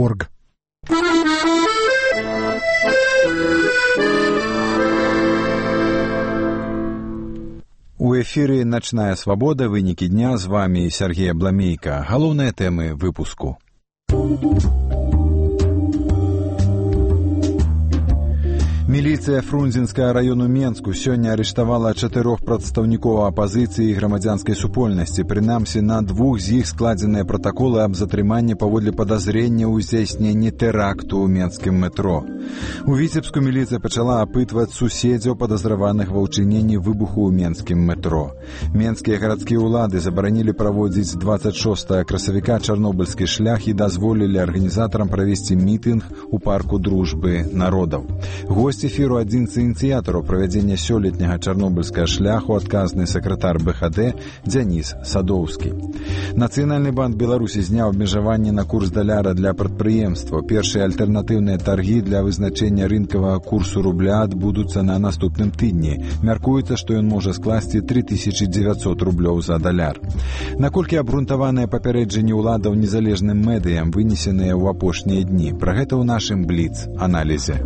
Медиа.org. У эфире «Ночная свобода», вынікі дня, з вами Сергей Абламейко. Галоўныя тэмы выпуску. Міліцыя Фрунзенскага району Менску сёння арыштавала 4 прадстаўнікоў апазіцыі і грамадзянскай супольнасці. Прынамсі, на 2 з іх складзеныя пратаколы аб затрыманні паводле падазрення ў здзяйсненні тэракту ў менскім метро. У Віцебску міліцыя пачала апытваць суседзяў падазраваных ва ўчыненні выбуху ў менскім метро. Менскія гарадскія ўлады забаранілі праводзіць 26 красавіка чарнобыльскі шлях і дазволілі арганізатарам правесці мітынг у парку дружбы народаў. Госць эфіру адзін з ініцыятараў правядзення сёлетняга чарнобыльскага шляху, адказны сакратар БХД Дзяніс Садоўскі. Нацыянальны банк Беларусі зняў абмежаванні на курс даляра для прадпрыемстваў. Першыя альтэрнатыўныя таргі для вызначэння рынкавага курсу рубля адбудуцца на наступным тыдні. Мяркуецца, што ён можа скласці 3900 рублёў за даляр. Наколькі абгрунтаваныя папярэджанні ўладаў незалежным медыям вынесеныя ў апошнія дні? Пра гэта ў нашым бліц-аналізе.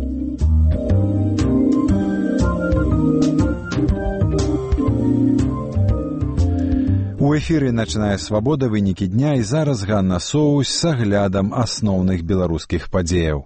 У эфіры «Ночная свобода», вынікі дня, і зараз Ганна Соусь з аглядам асноўных беларускіх падзеяў.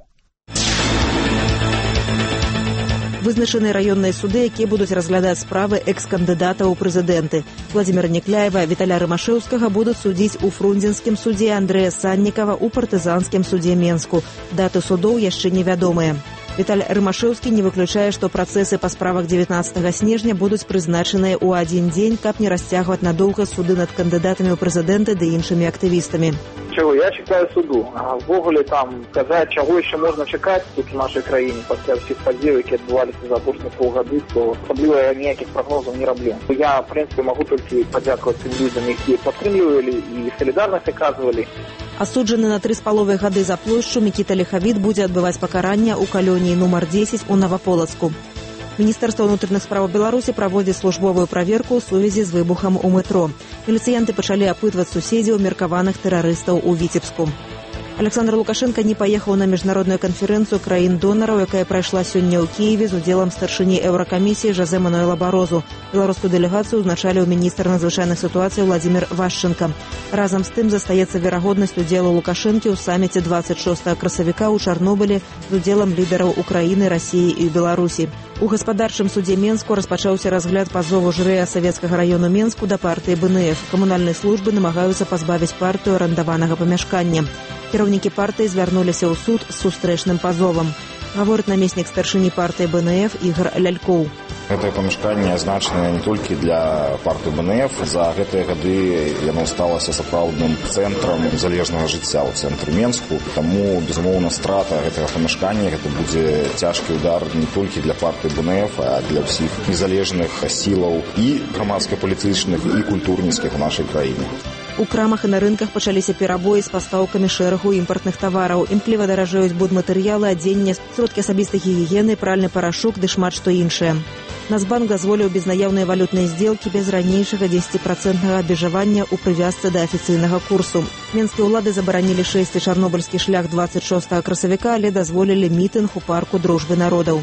Вызначаны раённыя суды, якія будуць разглядаць справы экс-кандыдатаў у прэзідэнты. Владзіміра Некляева, Віталя Рымашэўскага будуць судзіць у Фрунзенскім судзе, Андрэя Саннікава ў партызанскім судзе Менску. Даты судоў яшчэ невядомыя. Віталь Рымашэўскі не выключае, што працэсы па справах 19 снежня будуць прызначаныя ў адзін дзень, каб не расцягваць надоўга суды над кандыдатамі ў прэзідэнты ды іншымі актывістамі. Я чекаю суду. А ввогуле там казаць, чаго яшчэ можна чакаць тут у нашай краіне пасля ўсіх падзеяў, які адбываліся за апошнія паўгады, то асабліва ніякіх прагнозаў не раблю. Я, в прынцыпе, магу толькі падзякаваць тым людзям, якія падтрымлівалі і салідарнасць аказвалі. Асуджаны на 3,5 гады за плошчу Мікіта Лехавіт будзе адбываць пакаранне ў калоніі нумар 10 у Наваполацку. Міністэрства ўнутраных справаў Беларусі праводзіць службовую праверку ў сувязі з выбухам у метро. Міліцыянты пачалі апытваць суседзяў меркаваных тэрарыстаў у Віцебску. Александр Лукашенко не паехаў на міжнародную канферэнцыю краін-донараў, якая прайшла сёння ў Кіеве з удзелам старшыні Еўракамісіі Жозе Мануэла Барозу. Беларускую дэлегацыю узначаліў міністр надзвычайных сітуацый Владзімір Вашченка. Разам з тым застаецца верагоднасць удзелу Лукашэнкі ў саміце 26 красавіка ў Чарнобылі з удзелам лідараў Украіны, Расіі і Беларусі. У гаспадарчым судзе Менску распачаўся разгляд пазову жырэя савецкага раёну Менску да партыі БНФ. Камунальныя службы намагаюцца пазбавіць партыю арандаванага памяшкання. Кіраўнікі партыі звярнуліся ў суд з сустрэчным пазовам. Гаворыць намеснік старшыні партыі БНФ Ігор Лялькоў. Гэтае памяшканне значнае не толькі для партыі БНФ. За гэтыя гады яно сталася сапраўдным цэнтрам незалежнага жыцця ў цэнтры Менску. Таму, безумоўна, страта гэтага памяшкання гэта будзе цяжкі удар не толькі для партыі БНФ, а для ўсіх незалежных сілаў і грамадска-палітычных, і культурніцкіх у нашай краіне. У крамах і на рынках пачаліся перабоі з пастаўкамі шэрагу імпартных тавараў. Імкліва даражэюць будматэрыялы, адзенне, сродкі асабістай гігіены, пральны парашок ды шмат што іншае. Нацбанк дазволіў безнаяўныя валютныя здзелкі без ранейшага 10% абмежавання ў прывязцы да афіцыйнага курсу. Менскія ўлады забаранілі 6 чарнобыльскі шлях 26 красавіка, але дазволілі мітынг у парку дружбы народаў.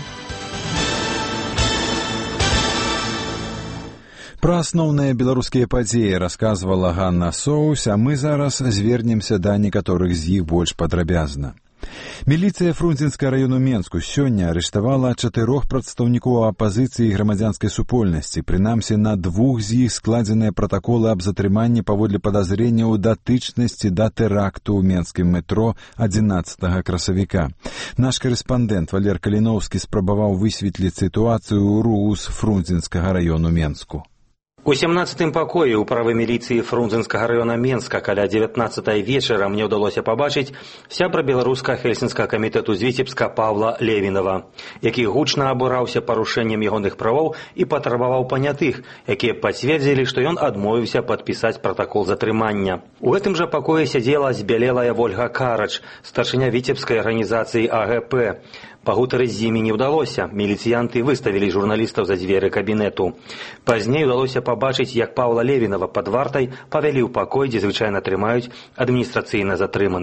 Пра асноўныя беларускія падзеі расказвала Ганна Соусь, а мы зараз звернемся да некаторых з іх больш падрабязна. Міліцыя Фрунзенскага раёну Менску сёння арыштавала 4 прадстаўнікоў апазіцыі і грамадзянскай супольнасці. Прынамсі, на 2 з іх складзеныя пратаколы аб затрыманні паводле падазрення ў датычнасці да тэракту ў менскім метро 11 красавіка. Наш карэспандэнт Валер Каліноўскі спрабаваў высветліць сітуацыю ў РУУС Фрунзенскага раёну Менску. У 17-м пакоі ўправы міліцыі Фрунзенскага раёна Менска каля 19-й вечара мне ўдалося пабачыць сябра беларуска-хельсінскага камітэту з Віцебска Павла Левінава, які гучна абураўся парушэннем ягоных правоў і патрабаваў панятых, якія пацвердзілі, што ён адмовіўся падпісаць пратакол затрымання. У гэтым жа пакоі сядзела збялелая Вольга Карач, старшыня віцебскай арганізацыі АГП. Пагутарыць з імі не ўдалося. Міліцыянты выставілі журналістаў за дзверы кабінету. Пазней удалося пабачыць, як Павла Левінава пад вартай павялі ў пакой, дзе звычайна трымаюць адміністрацыйна затрыманых.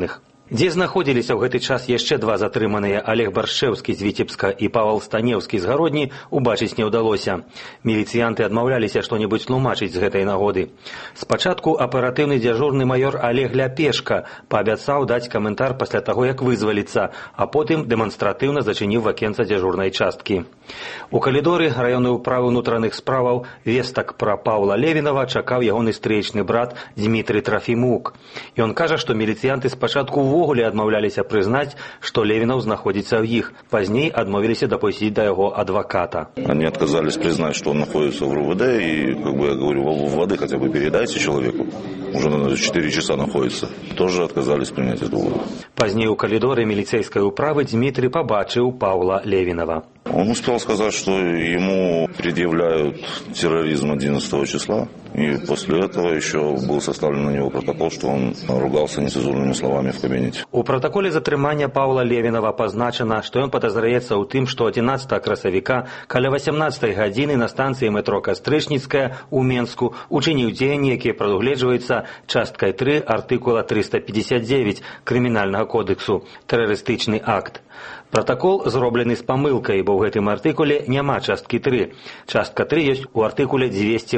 Дзе знаходзіліся ў гэты час яшчэ два затрыманыя Олег Баршчэўскі з Віцебска і Павал Станеўскі з Гародні, убачыць не ўдалося. Міліцыянты адмаўляліся што-небудзь тлумачыць з гэтай нагоды. Спачатку аператыўны дзяжурны маёр Олег Ляпешка паабяцаў даць каментар пасля таго, як вызваліцца, а потым дэманстратыўна зачыніў вакенца дзяжурнай часткі. У калідоры раённай управы ўнутраных справаў вестак пра Паўла Левінава чакаў ягоны стрыечны брат Дмітрый Трафімук. Ён кажа, што міліцыянты спачатку увогуле адмаўляліся прызнаць, што Левинов находится в их. Поздней отмовились допустить до его адвоката. Они отказались признать, что он находится в РУВД, и, как бы я говорю, в воды хотя бы передайте человеку. Уже 4 часа находится. Тоже отказались принять эту воду. Поздней у калідоры милицейской управы Дмитрий побачил Павла Левинова. Он успел сказать, что ему предъявляют терроризм 11 числа. И после этого еще был составлен на него протокол, что он ругался нецензурными словами в кабинете. У протоколе затрымання Павла Левинова позначено, что он подозряется у тым, что 11 красавіка каля 18 гадзіны на станции метро Кастрычніцкая у Менску учыніў дзеянні, якія прадугледжваюцца часткай 3 артыкула 359 Крымінальнага кодексу «Тэрарыстычны акт». Протокол зроблены з памылкай, бо ў гэтым артыкуле няма часткі 3. Частка 3 ёсць у артыкуле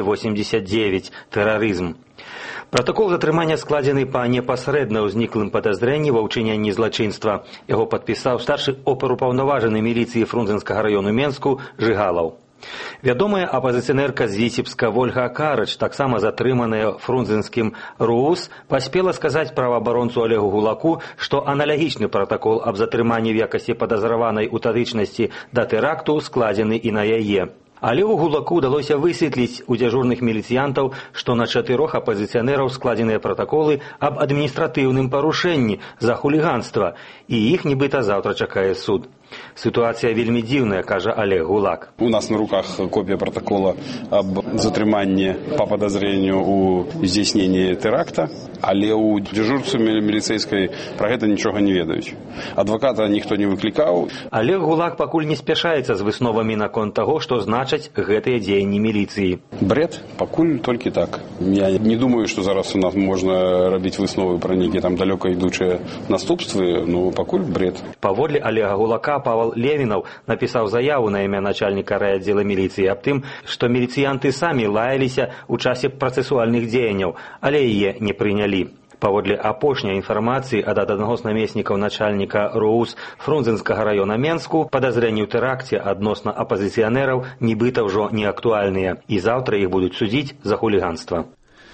289 «Тэрарызм». Протокол затрымання складзены па непасрэдна ўзніклым падазрэнні ва ўчыненні злачынства. Яго падпісаў старшы оперупаўнаважаны міліцыі Фрунзенскага раёну Менску Жыгалаў. Вядомая апазіцыянерка з Віцебска Вольга Карач, таксама затрыманая фрунзенскім РУУС, паспела сказаць праваабаронцу Олегу Гулаку, што аналагічны протакол аб затрыманні в якасці падазраванай у тадычнасці да тэракту складзены і на яе. Олегу Гулаку удалося высветліць у дзяжурных міліцыянтаў, што на 4 апазіцыянераў складзеныя протаколы аб адміністратыўным парушэнні за хуліганства, і іх нібыта заўтра чакае суд. Ситуация вельмі дзіўная, кажа Олег Гулак. У нас на руках копия протокола об затрыманні по подозрению у здзейсненні теракта, але у дзяжурцы міліцейскай про гэта нічога не ведаюць. Адвоката ніхто не выклікаў. Олег Гулак пакуль не спяшаецца з высновамі наконт таго, што значаць гэтыя дзеянні міліцыі. Бред, пакуль толькі так. Я не думаю, што зараз у нас можна рабіць высновы пра нейкія там далёка ідучыя наступствы, но пакуль бред. Паводле Олега Гулака, Павел Левинов написал заяву на імя начальника райотдела милиции аб тым, што міліцыянты самі лаяліся ў часе працэсуальных дзеянняў, але яе не прынялі. Паводле апошняй інфармацыі ад аднаго з намеснікаў начальніка РУУС Фрунзенскага раёна Менску, падазрэнні ў тэракце адносна апазіцыянераў нібыта ўжо не актуальныя, і заўтра іх будуць судзіць за хуліганства.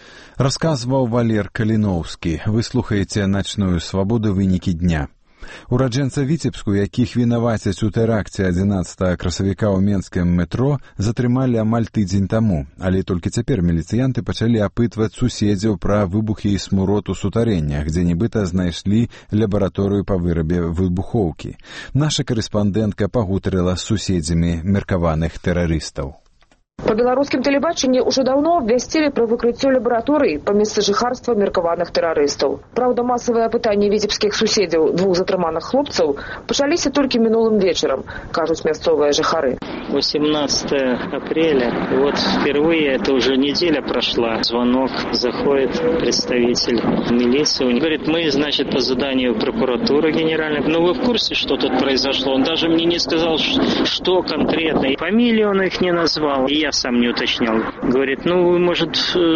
Расказваў Валер Каліноўскі. Вы слухаеце «Начную свабоду» вынікі дня. Ураджэнца Віцебску, якіх вінавацяць у тэракце 11 красавіка ў менскім метро, затрымалі амаль тыдзень таму, але толькі цяпер міліцыянты пачалі апытваць суседзяў пра выбухі і смурод у сутарэннях, дзе нібыта знайшлі лабараторыю па вырабе выбухоўкі. Наша карэспандэнтка пагутарыла з суседзямі меркаваных тэрарыстаў. По беларускім тэлебачанні ўжо даўно абвясцілі пра выкрыццё лабараторый па месцы жыхарства меркаваных тэрарыстаў. Праўда, масавыя апытанні віцебскіх суседзяў двух затрыманых хлопцаў пачаліся толькі мінулым вечарам, кажуць мясцовыя жыхары. 18 апреля, и вот впервые, это уже неделя прошла, звонок, заходит представитель милиции, он говорит, мы, значит, по заданию прокуратуры генеральной, ну вы в курсе, что тут произошло? Он даже мне не сказал, что конкретно, и фамилии он их не назвал, и я сам не уточнял. Говорит, ну вы, может,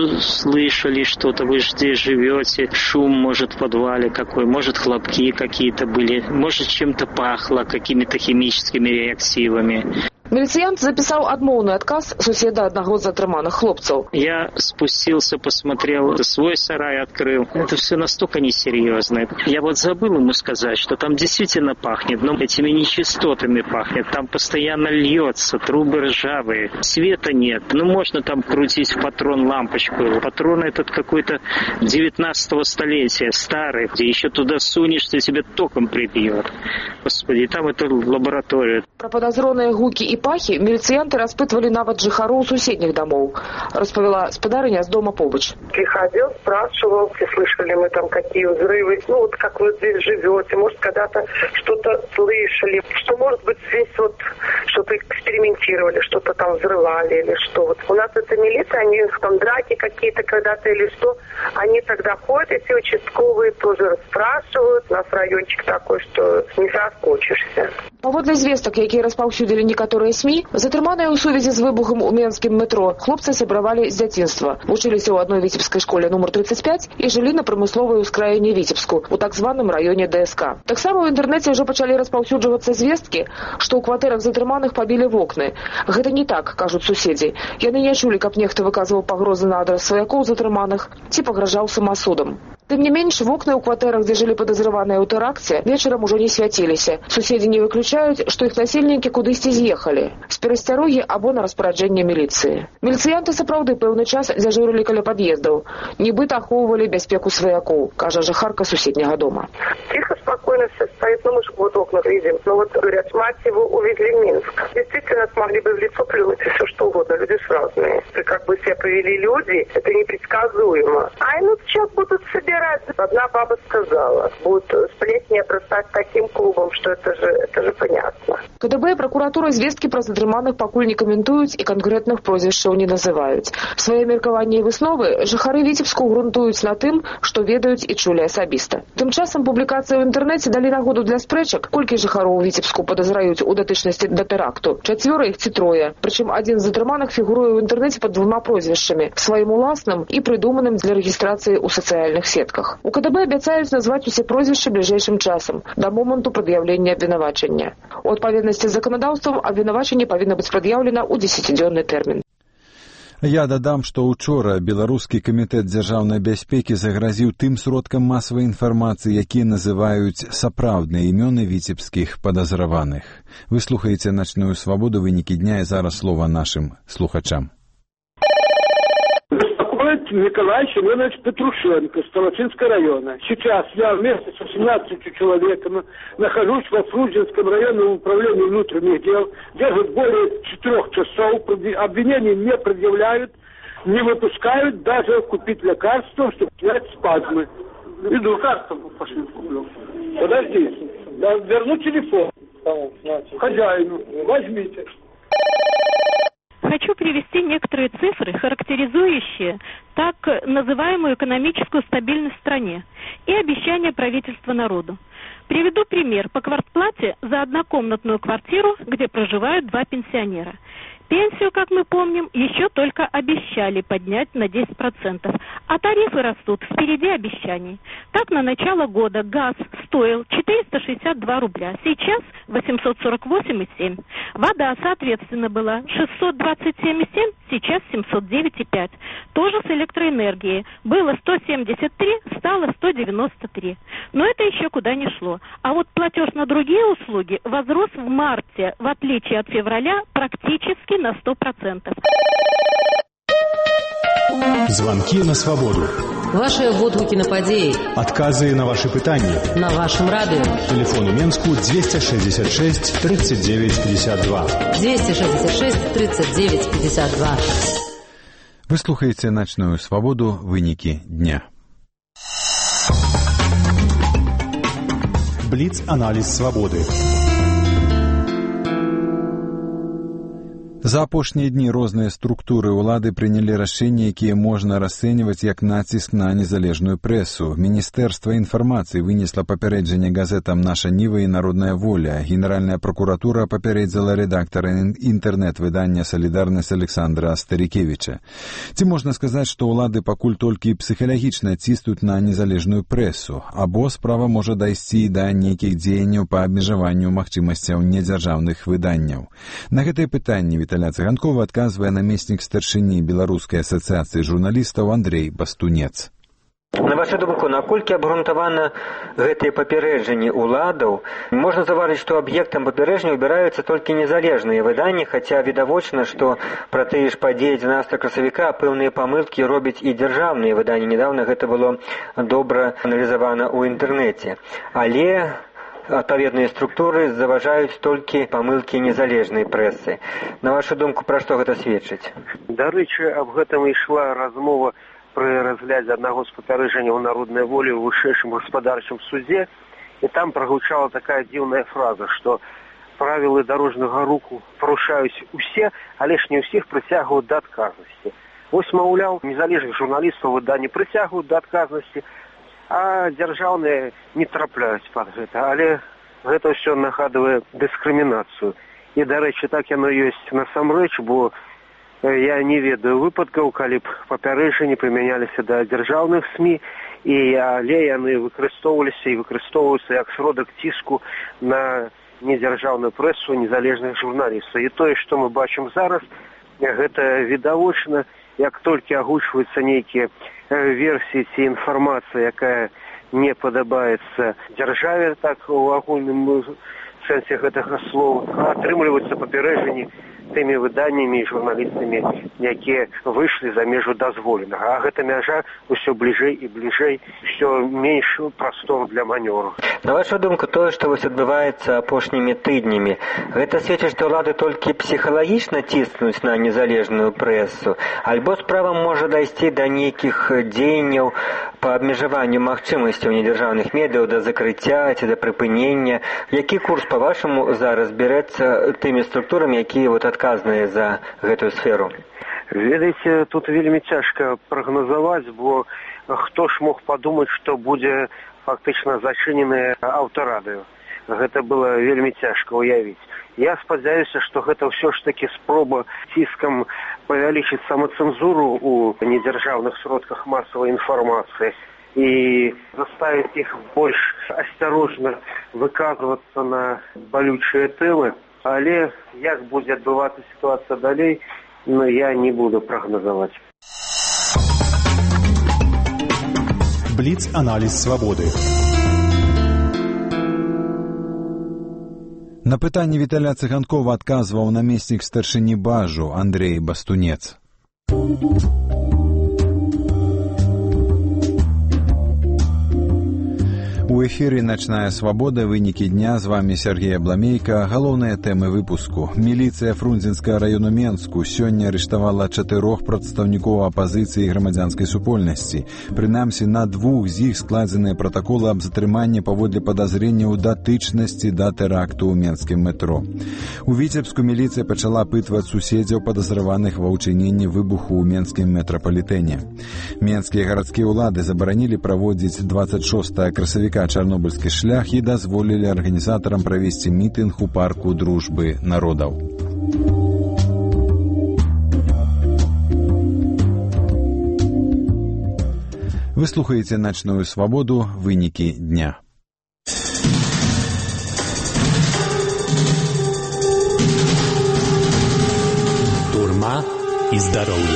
слышали что-то, вы же здесь живете, шум, может, в подвале какой, может, хлопки какие-то были, может, чем-то пахло, какими-то химическими реактивами. Міліцыянт запісаў адмоўны адказ суседа аднаго з затрыманых хлопцаў. Я спустился, посмотрел, свой сарай открыл. Это все настолько несерьезно. Я вот забыл ему сказать, что там действительно пахнет, но этими нечистотами пахнет. Там постоянно льется, трубы ржавые, света нет. Ну, можно там крутить в патрон лампочку. Патрон этот какой-то 19 столетия, старый, где еще туда сунешься, тебя током прибьет. Господи, там это лаборатория. Про подозроныя гукі і пахі міліцыянты распытвалі нават жыхароў суседніх домов, распавяла спадарыня з дома побач. Приходил, спрашивал, слышали мы там какие взрывы, как вы здесь живете, может, когда-то что-то слышали, что, может быть, здесь что-то экспериментировали, что-то там взрывали или что. У нас это милиция, они там драки какие-то когда-то или что, они тогда ходят, эти участковые тоже спрашивают, у нас райончик такой, что не соскучишься. Паводле звестак, якія распаўсюдзілі некаторыя СМІ, затрыманыя ў сувязі з выбухам у менскім метро хлопцы сябравалі з дзяцінства, вучыліся ў адной віцебскай школе нумар 35 і жылі на прамысловай ускраіне Віцебску, у так званым раёне ДСК. Таксама ў інтэрнэце ўжо пачалі распаўсюджвацца звесткі, што ў кватэрах затрыманых пабілі вокны. Гэта не так, кажуць суседзі. Яны не чулі, каб нехта выказваў пагрозы на адрас сваякоў затрыманых ці пагражаў самасудам. Тым не менш, вокны ў кватэрах, дзе жылі падазраваныя ў тэракце, вечарам ужо не свяціліся. Суседзі не выключаюць, што іх насельнікі кудысьці з'ехалі з перасцярогі або на распараджэнне міліцыі. Міліцыянты сапраўды пэўны час дзяжурылі каля пад'ездаў, нібыта ахоўвалі бяспеку сваякоў, кажа жыхарка суседняга дома. Тихо, спокойно все стоит, мы же окна видим. Говорят, мать его увезли в Минск. Действительно, смогли бы в лицо плюнуть и все что угодно, люди ж разные. И как бы себя повели люди, это непредсказуемо. Сейчас будут собирать. Одна баба сказала, будут сплетни обрастать таким клубом, что это же понятно. КДБ і пракуратура звесткі пра затрыманых пакуль не каментуюць і канкрэтных прозвішчаў не называюць. Свае меркаванні і высновы жыхары Віцебску грунтуюць на тым, што ведаюць і чулі асабіста. Тым часам публікацыі ў інтэрнэце далі нагоду для спрэчак, колькі жыхароў Віцебску падазраюць у датычнасці да тэракту. 4 іх ці 3. Прычым адзін з затрыманых фігуруе ў інтэрнэце пад 2 прозвішчамі, сваім уласным і прыдуманым для рэгістрацыі ў сацыяльных сетках. У КДБ абяцаюць назваць усе прозвішчы бліжэйшым часам, да моманту прад'яўлення абвінавачання. У адпаведнасці з заканадаўствам абвінавачанне павінна быць прад'яўлена ў 10-дзённы тэрмін. Я дадам, што ўчора Беларускі камітэт дзяржаўнай бяспекі загразіў тым сродкам масавай інфармацыі, якія называюць сапраўдныя імёны віцебскіх падазраваных. Вы слухаеце «Начную свабоду», вынікі дня, і зараз слова нашым слухачам. Николай Семенович Петрушенко с Толочинского района. Сейчас я вместе с 18 человеками нахожусь во Фрунзенском районном управлении внутренних дел, держат более 4 часов, обвинений не предъявляют, не выпускают даже купить лекарства, чтобы снять спазмы. Иду, лекарства пошли куплю. Подожди, верну телефон хозяину, возьмите. Хочу привести некоторые цифры, характеризующие так называемую экономическую стабильность в стране и обещания правительства народу. Приведу пример. По квартплате за однокомнатную квартиру, где проживают 2 пенсионера. Пенсию, как мы помним, еще только обещали поднять на 10%, а тарифы растут, впереди обещаний. Так, на начало года газ стоил 462 рубля, сейчас 848,7. Вода, соответственно, была 627,7, сейчас 709,5. Тоже с электроэнергией. Было 173, стало 193. Но это еще куда не шло. А вот платеж на другие услуги возрос в марте, в отличие от февраля, практически на 100%. Звонки на свободу. Ваши водгуки на подеи. Отказы на ваши пытания. На вашем радио. Телефон у Менску 266 39 52. 266 39 52. Вы слухаеце «Начную свободу», вынікі дня. Бліц-аналіз свабоды. За апошнія дні розныя структуры ўлады прынялі рашэнні, якія можна расцэньваць як націск на незалежную прэсу. Міністэрства інфармацыі вынесла папярэджанне газетам «Наша Ніва» і «Народная воля». Генеральная прокуратура папярэдзіла рэдактара інтэрнэт-выдання «Салідарнасць» Александра Старікевіча. Ці можна сказаць, што ўлады пакуль толькі псіхалагічна ціснуць на незалежную прэсу, або справа можа дайсці да нейкіх дзеянняў па абмежаванню магчымасцяў недзяржаўных выданняў. На гэтае пытанне Віталя Цыганкова адказвае намеснік старшыні Беларускай асацыяцыі журналістаў Андрей Бастунец. На вашу думку, наколькі абгрунтавана гэтыя папярэджанні ўладаў? Можна заўважыць, што аб'ектам папярэджання выбіраюцца толькі незалежныя выданні, хаця відавочна, што пра тыя ж падзеі 12 красавіка пэўныя памылкі робяць і дзяржаўныя выданні. Нядаўна гэта было добра аналізавана ў інтэрнэце. Але адпаведныя структуры заважаюць толькі памылкі незалежнай прэсы. На вашу думку, пра што гэта сведчыць? Дарэчы, аб гэтым ішла размова пры разглядзе аднаго з папярэджанняў народнай волі ў вышэйшым гаспадарчым судзе, і там прагучала такая дзіўная фраза, што правілы дарожнага руху парушаюць усе, але ж не ўсіх прыцягваюць да адказнасці. Вось, маўляў, незалежных журналістаў выданні прыцягваюць да адказнасці, а дзяржаўныя не трапляюць пад гэта. Але гэта ўсё нагадвае дыскрымінацыю. І, дарэчы, так яно ёсць насамрэч, бо я не ведаю выпадкаў, калі б папярэджанні прымяняліся да дзяржаўных СМІ, але яны выкарыстоўваліся і выкарыстоўваюцца як сродак ціску на недзяржаўную прэсу, незалежных журналістаў. І тое, што мы бачым зараз, гэта відавочна. Як толькі агучваюцца нейкія версіі ці інфармацыя, якая не падабаецца дзяржаве, так у агульным сэнсе гэтага слова, атрымліваюцца папярэджанні тымі выданнямі і журналістамі, якія выйшлі за межу дазволенага. А гэта мяжа ўсё бліжэй і бліжэй, усё менш прастору для манёвру. На вашу думку, тое, што вось адбываецца апошнімі тыднямі, гэта сведчыць, што ўлады толькі псіхалагічна ціснуць на незалежную прэсу, альбо справа можа дайсці да нейкіх дзеянняў па абмежаванню магчымасцяў недзяржаўных медыяў да закрыцця ці да прыпынення. Які курс, па-вашаму, зараз бярэцца тымі структурамі, якія адказныя за гэтую сферу? Ведаеце, тут вельмі цяжка прагназаваць, бо хто ж мог падумаць, што будзе фактычна зачыненае аўтарадыё. Гэта было вельмі цяжка ўявіць. Я спадзяюся, што гэта ўсё ж такі спроба ціскам павялічыць самацэнзуру ў недзяржаўных сродках масавай інфармацыі і заставіць іх больш асцярожна выказвацца на балючыя тэмы. Але як будзе адбывацца сітуацыя далей, я не буду прагназаваць. Бліц-аналіз свабоды. На пытанне Віталя Цыганкова адказваў намеснік старшыні Бажу Андрей Бастунец. У эфіры «Начная свабода», вынікі дня. З вами Сергей Абламейка. Галоўныя тэмы выпуску. Міліцыя Фрунзенскага району Менску сёння арыштавала 4 прадстаўнікоў апазіцыі і грамадзянскай супольнасці. Прынамсі, на 2 з іх складзеныя пратаколы аб затрыманні паводле падазрэнняў датычнасці да тэракту ў менскім метро. У Віцебску міліцыя пачала апытваць суседзяў падазраваных ва ўчыненні выбуху ў менскім метрапалітэне. Менскія гарадскія ўлады забаранілі праводзіць 26 красавіка чарнобыльскі шлях і дазволілі арганізатарам правесці мітынг у парку дружбы народаў. Вы слухаеце «Начную свабоду», вынікі дня. Турма і здароўе.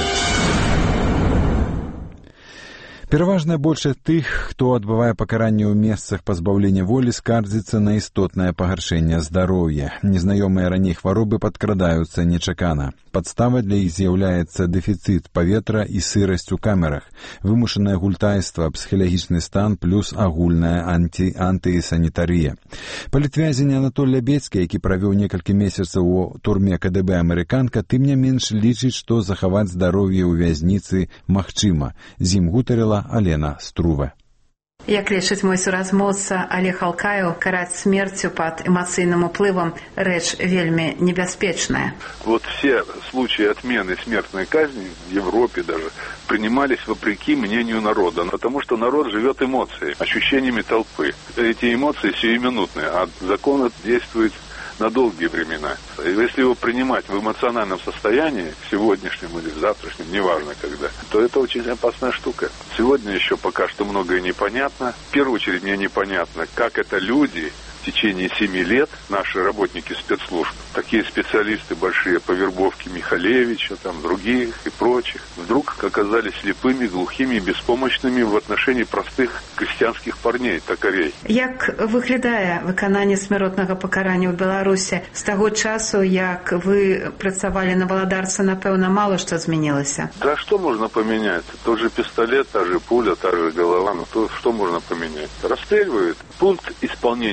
Пераважная большасць тых, хто адбывае пакаранне ў месцах пазбаўлення волі, скардзіцца на істотнае пагаршэнне здароўя. Незнаёмыя раней хваробы падкрадаюцца нечакана. Падставай для іх з'яўляецца дэфіцыт паветра і сырасць у камерах, вымушанае гультайства, псіхалагічны стан плюс агульная антысанітарыя. Палітвязень Анатоль Лябецкі, які правёў некалькі месяцаў у турме КДБ «Амерыканка», тым не менш лічыць, што захаваць здароўе ў вязніцы магчыма. З ім гутарыла Алена Струве. Як лічыць мой суразмоўца Олег Алкаеў, караць смерцю пад эмоцыйным уплывам рэч вельмі небяспечная. Вот все случаи отмены смертной казни в Европе даже принимались вопреки мнению народа, потому что народ живет эмоциями, ощущениями толпы. Эти эмоции сиюминутные, а закон действует на долгие времена. И если его принимать в эмоциональном состоянии, сегодняшнем или завтрашнем, неважно когда, то это очень опасная штука. Сегодня еще пока что многое непонятно. В первую очередь мне непонятно, как это люди в течение 7 лет, наши работники спецслужб, такие специалисты большие по вербовке Михалевича, там, других и прочих, вдруг оказались слепыми, глухими и беспомощными в отношении простых крестьянских парней, токарей. Як выглядае выкананне смяротнага пакарання ў Беларусі? З таго часу, як вы працавалі на валадарцы, напэўна, мало што змянілася. Да что можно поменять? Тот же пистолет, та же пуля, та же голова, то что можно поменять? Расстреливают. Пункт исполнения приговора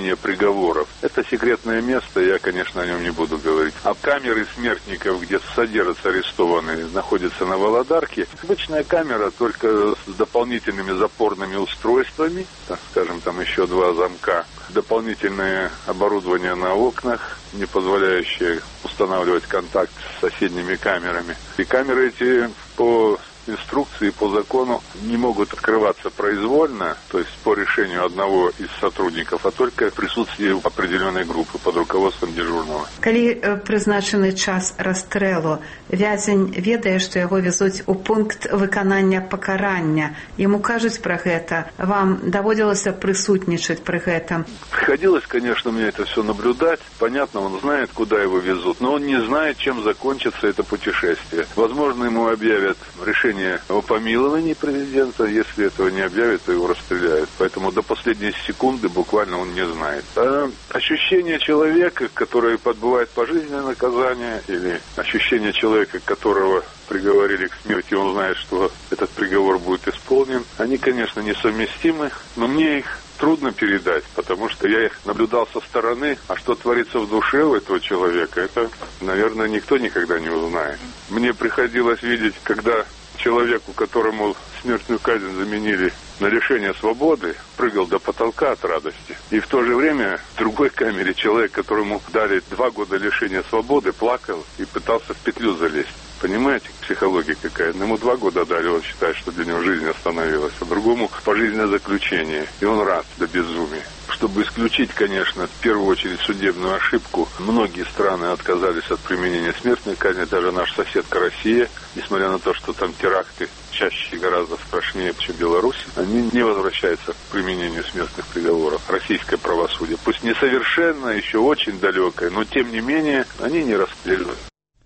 приговоров. Это секретное место, я, конечно, о нем не буду говорить. А камеры смертников, где содержатся арестованные, находятся на Володарке. Обычная камера, только с дополнительными запорными устройствами, так скажем, там еще 2 замка, дополнительное оборудование на окнах, не позволяющее устанавливать контакт с соседними камерами. И камеры эти по инструкции, по закону не могут открываться произвольно, то есть по решению одного из сотрудников, а только в присутствии определенной группы под руководством дежурного. Калі прызначаны час расстрэлу, вязень ведае, што яго везуць у пункт выканання пакарання. Яму кажуць пра гэта. Вам даводзілася прысутнічаць пры гэтым? Приходилось, конечно, мне это все наблюдать. Понятно, он знает, куда его везут, но он не знает, чем закончится это путешествие. Возможно, ему объявят решение о помиловании президента. Если этого не объявят, то его расстреляют. Поэтому до последней секунды буквально он не знает. А ощущение человека, который подбывает пожизненное наказание, или ощущение человека, которого приговорили к смерти, он знает, что этот приговор будет исполнен, они, конечно, несовместимы, но мне их трудно передать, потому что я их наблюдал со стороны, а что творится в душе у этого человека, это, наверное, никто никогда не узнает. Мне приходилось видеть, когда человеку, которому смертную казнь заменили на лишение свободы, прыгал до потолка от радости. И в то же время в другой камере человек, которому дали 2 года лишения свободы, плакал и пытался в петлю залезть. Понимаете, психология какая? Ему 2 года дали, он считает, что для него жизнь остановилась, а другому пожизненное заключение. И он рад до безумия. Чтобы исключить, конечно, в первую очередь судебную ошибку, многие страны отказались от применения смертной казни, даже наша соседка Россия, несмотря на то, что там теракты чаще и гораздо страшнее, чем Беларусь, они не возвращаются к применению смертных приговоров. Российское правосудие, пусть несовершенно, еще очень далекое, но тем не менее они не расстреливают.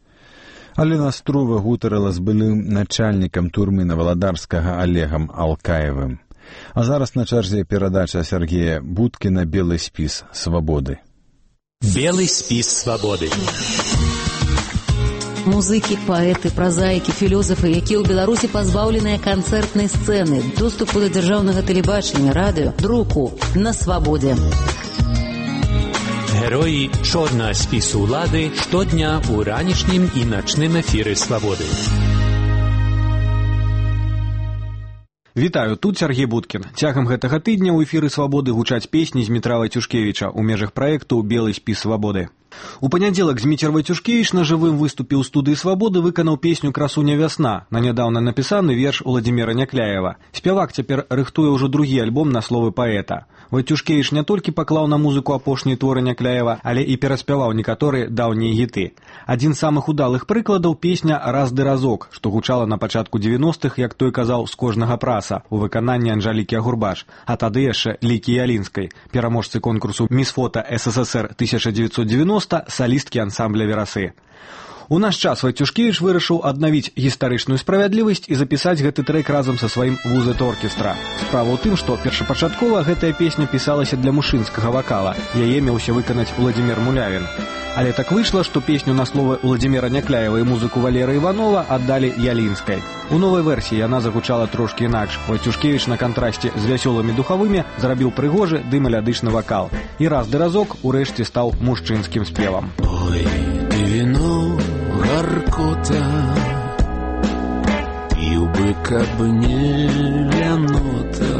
Алена Струва гутарила з былым начальнікам турмы Наваладарскага Олегом Алкаевым. А зараз на чарзе перадача Сергея Будкіна «Белый спіс свабоды». Белый спіс свабоды. Музыкі, паэты, празаікі, філёзафы, якія ў Беларусі пазбаўленыя канцэртнай сцэны, доступу да дзяржаўнага тэлебачання, радыё, друку на свабодзе. Героі чорнага спісу ўлады штодня ў ранішнім і начным эфіры свабоды. Вітаю, тут Сергей Будкін. Цягам гэтага тыдня ў эфіры свабоды гучаць песні Змітра Вайцюшкевіча ў межах праекту «Белый спіс свабоды». У панядзелак Зміцер Вайцюшкевіч на жывым выступе ў студыі «Свабоды» выканаў песню «Красуня вясна» на нядаўна напісаны верш Уладзіміра Някляева. Спявак цяпер рыхтуе ўжо другі альбом на словы паэта. Вайцюшкевіч не толькі паклаў на музыку апошнія творы Някляева, але і пераспяваў некаторыя даўнія гіты. Адзін з самых удалых прыкладаў песня «Раз ды разок», што гучала на пачатку 90-х, як той казаў, з кожнага праса, у выкананні Анжалікі Агурбаш, а тады яшчэ Лікі Ялінскай, пераможцы конкурсу «Міс Фота СССР 1990», салісткі ансамбля «Верасы». У наш час Вайцюшкевіч вырашыў аднавіць гістарычную справядлівасць і запісаць гэты трэк разам са сваім вузэт-оркестра. Справа ў тым, што першапачаткова гэтая песня пісалася для мужчынскага вакала, яе меўся выканаць Уладзімір Мулявін. Але так выйшла, што песню на словы Уладзіміра Някляева і музыку Валера Іванова аддалі Ялінскай. У новай версіі яна загучала трошкі інакш. Вайцюшкевіч на кантрасце з вясёлымі духавымі зрабіў прыгожы ды мелодычны вакал. І раз ды разок урэшце стаў мужчынскім спевам. Ой, ты вино гаркота, піў бы, каб не лянота,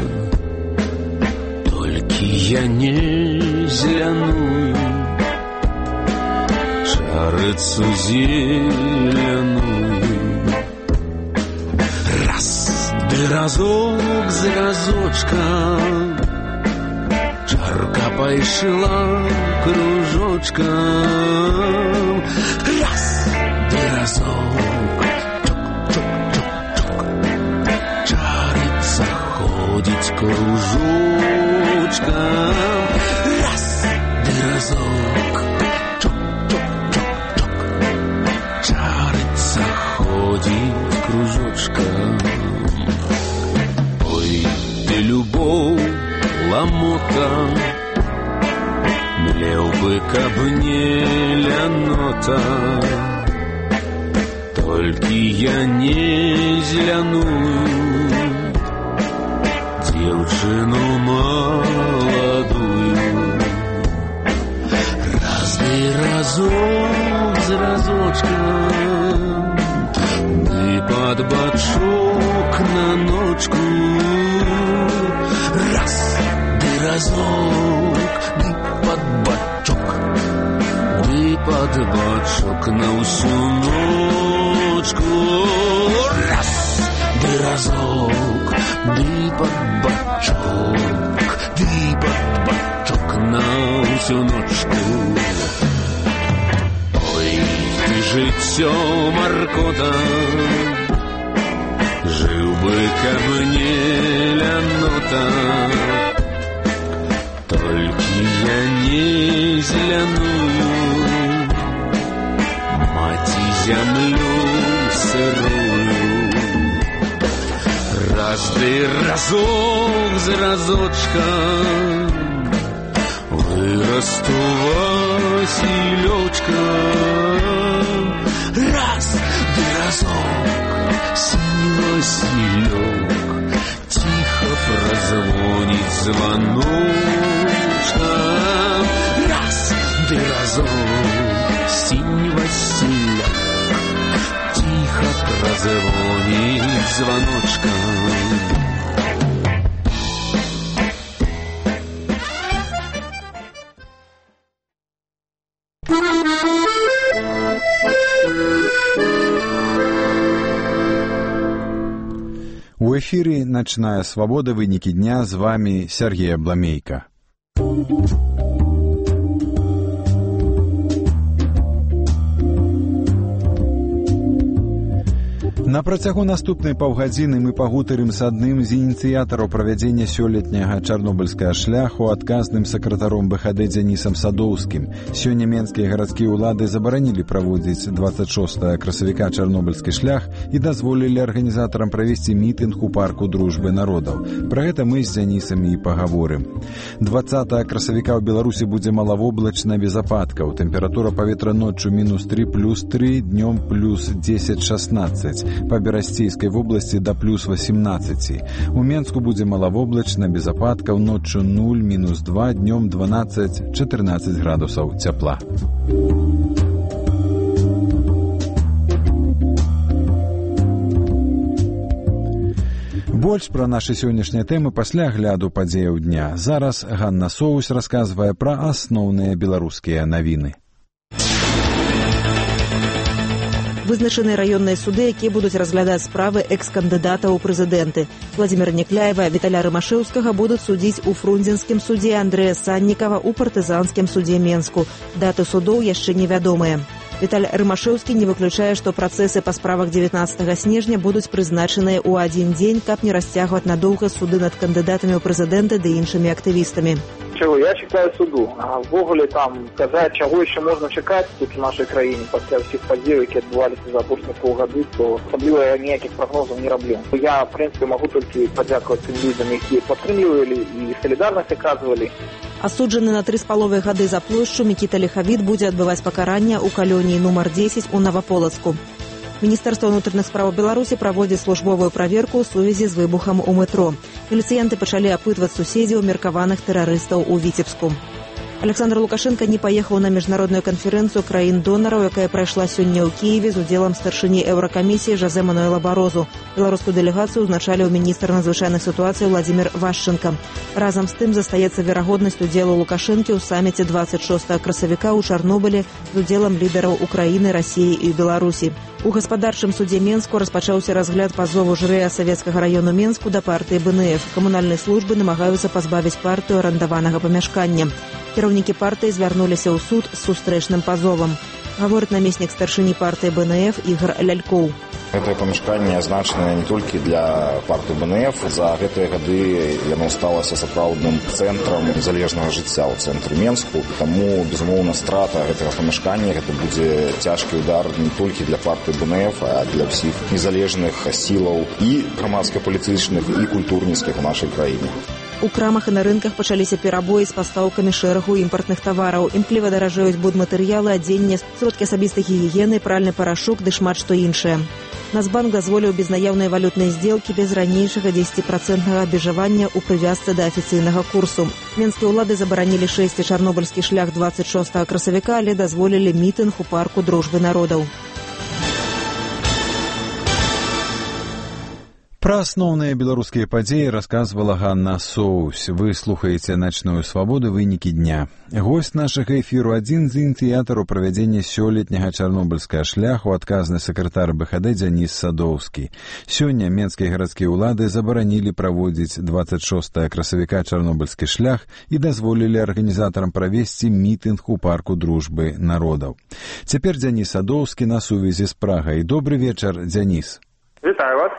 толькі я не зеляную, шарыцу зеляную. Раз, ды разок з разочка, чарка пайшла кружочком. Раз, ды разок, чук-чук-чук-чук, чарыца ходзіць кружочком. Раз, ды разок, чук-чук-чук-чук, чарыца ходзіць кружочком. Ой, ты любоў ламота, млеў бы, каб не лянота, толькі я не зеляную, дзеўчыну маладую. разок з разочком, ды под бачок на ночку. Раз, ды разок, ды под бачок, ды под бачок на усю ночку. Раз, ды разок, ды под бачок, ды под бачок на усю ночку. Ой, ты жыццё маркота, жыў бы, каб не лянота, толькі я не зляную, маці зямлю сырую. Раз ды разок з разочком вырасту Василёчка. Раз ды разок синий Василёк тихо прозвонит звоночком. Раз ды разок синий Василёк тихо прозвонит звоночком. У эфире «Ночная свобода», вынікі дня, з вами Сергей Абламейко. На працягу наступнай паўгадзіны мы пагутарым з адным з ініцыятараў правядзення сёлетняга чарнобыльскага шляху, адказным сакратаром БХД Дзянісам Садоўскім. Сёння менскія гарадскія ўлады забаранілі праводзіць 26 красавіка чарнобыльскі шлях і дазволілі арганізатарам правесці мітынг у парку дружбы народаў. Пра гэта мы з Дзянісам і пагаворым. 20 красавіка ў Беларусі будзе малавоблачна без ападкаў. Тэмпература паветра ноччу -3 +3, днём +10-16. Па Берасцейскай вобласці да +18. У Менску будзе малавоблачна, без ападкаў, ноччу 0, -2, днём 12-14 градусаў цяпла. Больш пра нашы сённяшнія тэмы пасля агляду падзеяў дня. Зараз Ганна Соусь расказвае пра асноўныя беларускія навіны. Вызначаны раённыя суды, якія будуць разглядаць справы экс-кандыдатаў у прэзідэнты. Владзіміра Някляева, Віталя Рымашэўскага будуць судзіць у Фрунзенскім судзе, Андрэя Саннікава ў партызанскім судзе Менску. Даты судоў яшчэ невядомыя. Віталь Рымашэўскі не выключае, што працэсы па справах 19 снежня будуць прызначаныя ў адзін дзень, каб не расцягваць надоўга суды над кандыдатамі ў прэзідэнты ды іншымі актывістамі. Я чекаю суду. А ввогуле там казаць, чаго яшчэ можна чакаць тут у нашай краіне пасля ўсіх падзеяў, які адбываліся за апошнія паўгады, то асабліва я ніякіх прагнозаў не раблю. Я, в принципе, магу толькі падзякаваць тым людзям, якія падтрымлівалі і салідарнасць аказвалі. Асуджаны на 3,5 гады за плошчу Мікіта Ліхавіт будзе адбываць пакаранне ў калоніі нумар 10 у Наваполацку. Міністэрства ўнутраных спраў Беларусі праводзіць службовую праверку ў сувязі з выбухам у метро. Міліцыянты пачалі апытваць суседзяў меркаваных тэрарыстаў у Віцебску. Александр Лукашенко не паехаў на міжнародную канферэнцыю краін-донараў, якая прайшла сёння ў Кіеве з удзелам старшыні Еўракамісіі Жозе Мануэла Барозу. Беларускую дэлегацыю ўзначаліў міністр надзвычайных сітуацый Владзімір Вашченка. Разам з тым застаецца верагоднасць удзелу Лукашэнкі ў саміце 26 красавіка ў Чарнобылі з удзелам лідараў Украіны, Расіі і Беларусі. У гаспадарчым судзе Менску распачаўся разгляд пазову жырэя савецкага раёну Менску да партыі БНФ. Камунальныя службы намагаюцца пазбавіць партыю арандаванага памяшкання. Кіраўнікі партыі звярнуліся ў суд з сустрэчным пазовам. Гаворыць намеснік старшыні партыі БНФ Ігор Лялькоў. Гэтае памяшканне значнае не толькі для партыі БНФ. За гэтыя гады яно сталася сапраўдным цэнтрам незалежнага жыцця ў цэнтры Менску. Таму, безумоўна, страта гэтага памяшкання гэта будзе цяжкі удар не толькі для партыі БНФ, а для ўсіх незалежных сілаў і грамадска-палітычных і культурніцкіх у нашай краіне. У крамах і на рынках пачаліся перабоі з пастаўкамі шэрагу імпартных тавараў. Імкліва даражэюць будматэрыялы, адзенне, сродкі асабістай гігіены, пральны парашок ды шмат што іншае. Нацбанк дазволіў безнаяўныя валютныя здзелкі без ранейшага 10% абмежавання ў прывязцы да афіцыйнага курсу. Менскія ўлады забаранілі 6 чарнобыльскі шлях 26 красавіка, але дазволілі мітынг у парку дружбы народаў. Пра асноўныя беларускія падзеі расказвала Ганна Соус. Вы слухаеце «Начную свабоду» вынікі дня. Госць нашага эфіру адзін з ініцыятараў правядзення сёлетняга чарнобыльскага шляху, адказны сакратар БХД Дзяніс Садоўскі. Сёння менскія гарадскія ўлады забаранілі праводзіць 26 красавіка чарнобыльскі шлях і дазволілі арганізатарам правесці мітынг у парку дружбы народаў. Цяпер Дзяніс Садоўскі на сувязі з Прагай. Добры вечар, Дзяніс. Вітаю вас.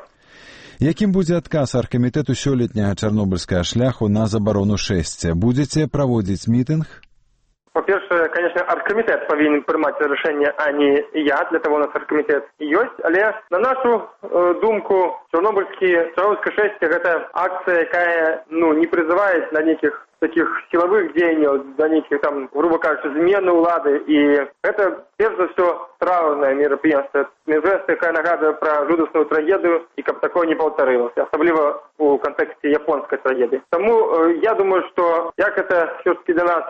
Якім будзе адказ аргкамітэту сёлетняга чарнобыльскага шляху на забарону 6? Будзеце праводзіць мітынг? Па-першае, конечно, аргкамітэт павінен прымаць рашэнне, а не я. Для того у нас аргкамітэт ёсць. Але на нашу думку, чарнобыльская 6 – гэта акцыя, якая не призывае на нейкіх таких силовых дзеянняў, до неких там, грубо кажучи, змены улады. И это, прежде за все, траурное мероприятие. Мероприятие, якое нагадывает про жудасную трагедию, и как такое не повторилось. Особливо у контексте японской трагедии. Тому я думаю, что як это все-таки для нас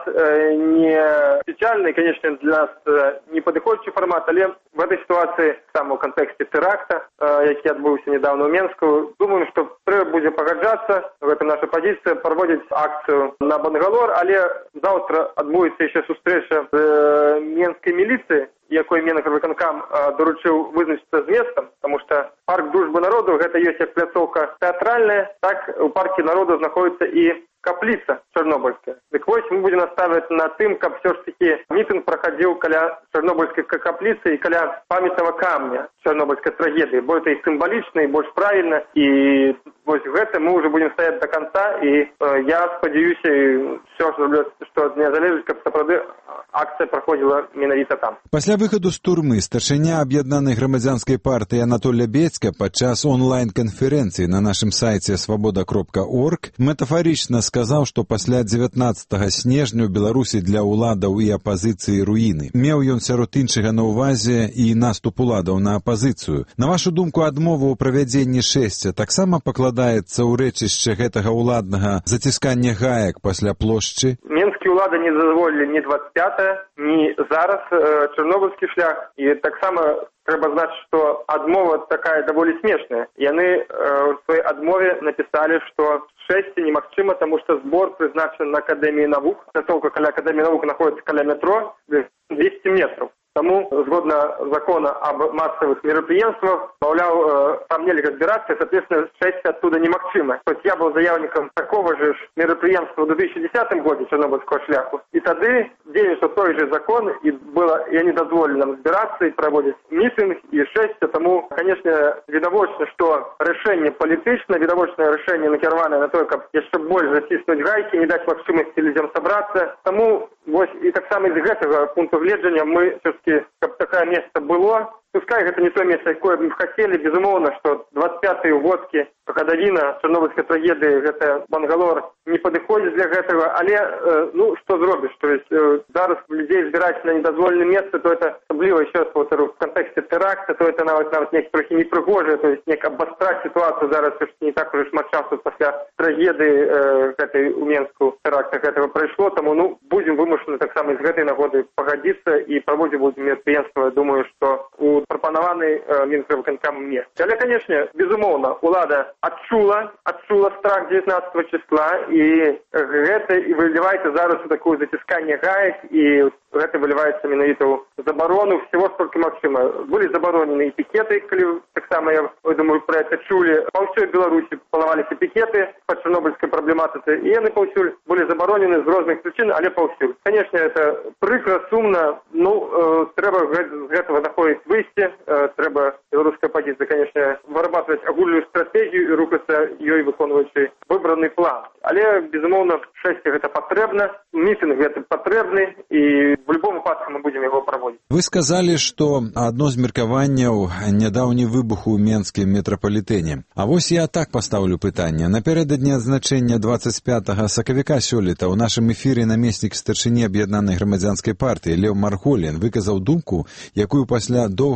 не печально, и, конечно, для нас не подходящий формат, але в этой ситуации, там, у контексте теракта, який отбывся недавно у Менску, думаем, что треба буде погоджаться, в этом наша позиция, проводить акцию на Бангалор, але завтра адбудецца яшчэ сустрэча з менскай міліцыяй, якой Менвыканкам доручыў вызначыцца з местом, потому что парк дружбы народаў гэта ёсць як пляцоўка тэатральная, так у парке народу знаходіцца і капліца чарнобыльская. Дык вось мы будем наставить на тым, каб все ж таки мітынг праходзіў каля чарнобыльскай капліцы і каля памятнага камня чарнобыльскай трагедыі, бо это і сімвалічна, і больш правільна, і вось гэта мы уже будем стаять до конца, і я спадзяюся, все, што ад меня залежыць, каб сапраўды акцыя праходзіла менавіта там. Пасля выхаду з турмы старшыня аб'яднанай грамадзянскай партыі Анатоль Бецька падчас онлайн-канферэнцыі на нашым сайце свабода.орг метафарычна сказаў, што пасля 19 снежня ў Беларусі для ўладаў і апазіцыі руіны. Меў ён сярод іншага на ўвазе і наступ уладаў на апазіцыю. На вашу думку, адмова ў правядзенні 6 таксама пакладаецца ў рэчышча гэтага ўладнага заціскання гаек пасля плошчы? Менскія ўлады не дазволілі ні 25, ні зараз чарнобыльскі шлях, і таксама трэба знаць, што адмова такая даволі смешная. Яны ў сваёй адмове напісалі, што 6 немагчыма, таму што збор прызначаны на Акадэміі навук. Пляцоўка каля Акадэміі навук знаходіцца каля метро 200 метров. Тому, згодно закона об массовых мероприятиях, мовляв, там нельзя збираться, соответственно, 6 оттуда немагчыма. То есть я был заявником такого же мероприятия в 2010 году Чернобыльского шляху. И тогда действовал той же закон, и они дозволили нам збираться и проводить митинг, и 6. Тому, конечно, видовочно, что решение политичное, видовочное решение накерованное на то, как еще больше затиснуть гайки, не дать возможности людям собраться. Тому, и так само из этого пункта гледжання мы все-таки, как такое место было, пускай это не то место, якое мы хотели, безумовно, что 25-й угодки гадавіна чарнобыльской трагедии, это Бангалор, не подходит для этого, але, что зробишь, то есть, зараз людей збирать на недозволенное место, то это, особливо, еще раз повторю, в контексте теракта, то это навіть некие трохи непригожие, то есть, нек обострать ситуацию зараз, что не так уже шмат часу после трагедии, этой у Менску теракта этого прошло, тому, будем вымушены так само из этой нагоды погодиться и проводить будем мероприятия, думаю, что у прапанаванай Менвыканкамам мест. Але, конечно, безумоўна, улада адчула страх 19 числа, и гэта и выліваецца зараз у такое зацісканне гаек, и гэта выліваецца менавіта ў забарону всего, столько магчыма. Были забаронены и пикеты, калі таксама, я думаю, про это чулі. Па ўсёй Беларусі планаваліся пикеты по чарнобыльской проблематике, и яны паўсюль были забаронены з розных причин, але паўсюль. Конечно, это прыкра, сумна, трэба з гэтага знаходзіць выйсце, трэба беларуская позиция, конечно, вырабатывать агульную стратегию и рухаться ёй выконваючы выбраны план. Але, безумоўна, 6 гэта патрэбна, мітынг гэта патрэбны, і в любом выпадку мы будем его проводить. Вы сказали, что одно з меркаванняў нядаўні выбух у Менскім метрапалітэне. А вось я так поставлю пытанне. Напярэдадні адзначэння 25 сакавіка сёлета ў нашым эфіры намеснік старшыні аб'яднанай грамадзянскай партыі Леў Марголін выказаў думку, якую пасля доўга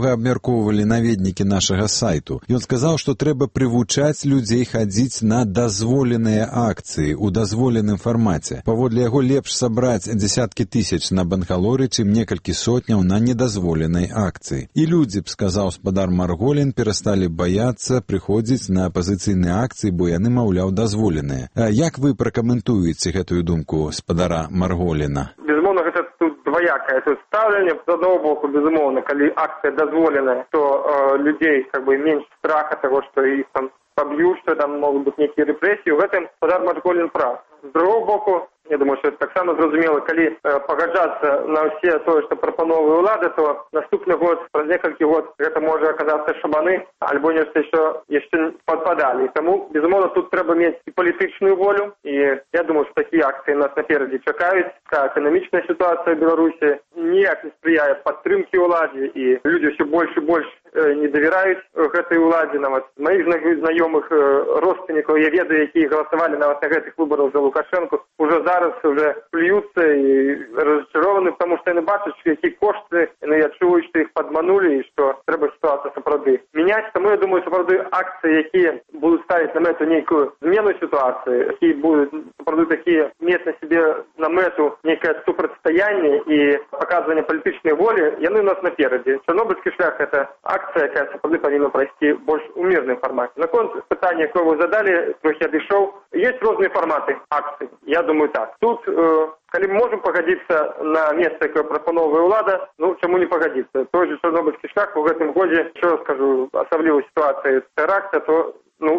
такога абмяркоўвалі наведнікі нашага сайту. Ён сказаў, што трэба прывучаць людзей хадзіць на дазволеныя акцыі ў дазволеным фармаце. Паводле яго лепш сабраць дзесяткі тысяч на Банкалоры, чым некалькі сотняў на недазволенай акцыі. І людзі б, сказаў спадар Марголін, перасталі баяцца прыходзіць на апазіцыйныя акцыі, бо яны, маўляў, дазволеныя. Як вы пракаментуеце гэтую думку спадара Марголіна? Безумоўна, гэта тут двоякае стаўленне. З аднаго боку, безумоўна, калі акцыя дазволеная, то людзей менш страха таго, што іх там паб'юць, што там могуць быць нейкія рэпрэсіі. У гэтым спадар Марголін прав. З другого боку, я думаю, что это так само зразумела, калі пагаджацца на ўсе тое, што прапановвае ўлада, то наступны год, праз некалькі год гэта можа аказацца шабаны, альбо нешта яшчэ падпадалі. Таму, безумоўна, тут трэба мець і палітычную волю, і я думаю, што такія акцыі нас наперадзе чакаюць. Эканамічная сітуацыя ў Беларусі ніяк не спрыяе падтрымкі ўладзе, і людзі ўсё больш і больш не давяраюць гэтай уладзе. Нават маіх знаёмых родственнікаў, я ведаю, якія галасавалі нават на гэтых выбарах за Лукашенко, уже зараз уже плююцца і разочарованы, потому што яны бачаць, які кошты, яны адчуюць, што іх падманулі і што трэба сітуацыю сапраўды мяняць. Таму я думаю, сапраўды акцыі, якія будуць ставіць на мэту нейкую змену сітуацыі, якія будуць сапраўды такія мець на сябе на мэту нейкае супрацьстаянне і паказванне палітычнай волі, яны у нас наперадзе. Чарнобыльскі шлях – гэта акцыя, якая сапраўды павінна прайсці больш у мірным фармаце. Наконт пытання, якое вы задалі, трохі адышоў, ёсць розныя фарматы акцый. Я думаю так. Тут, калі мы можем пагадзіцца на месца, якое прапановвае ўлада, чаму не пагадзіцца? Той же чарнобыльскі шлях у гэтым годзе, що скажу, асаблівай сітуацыі тэракта, то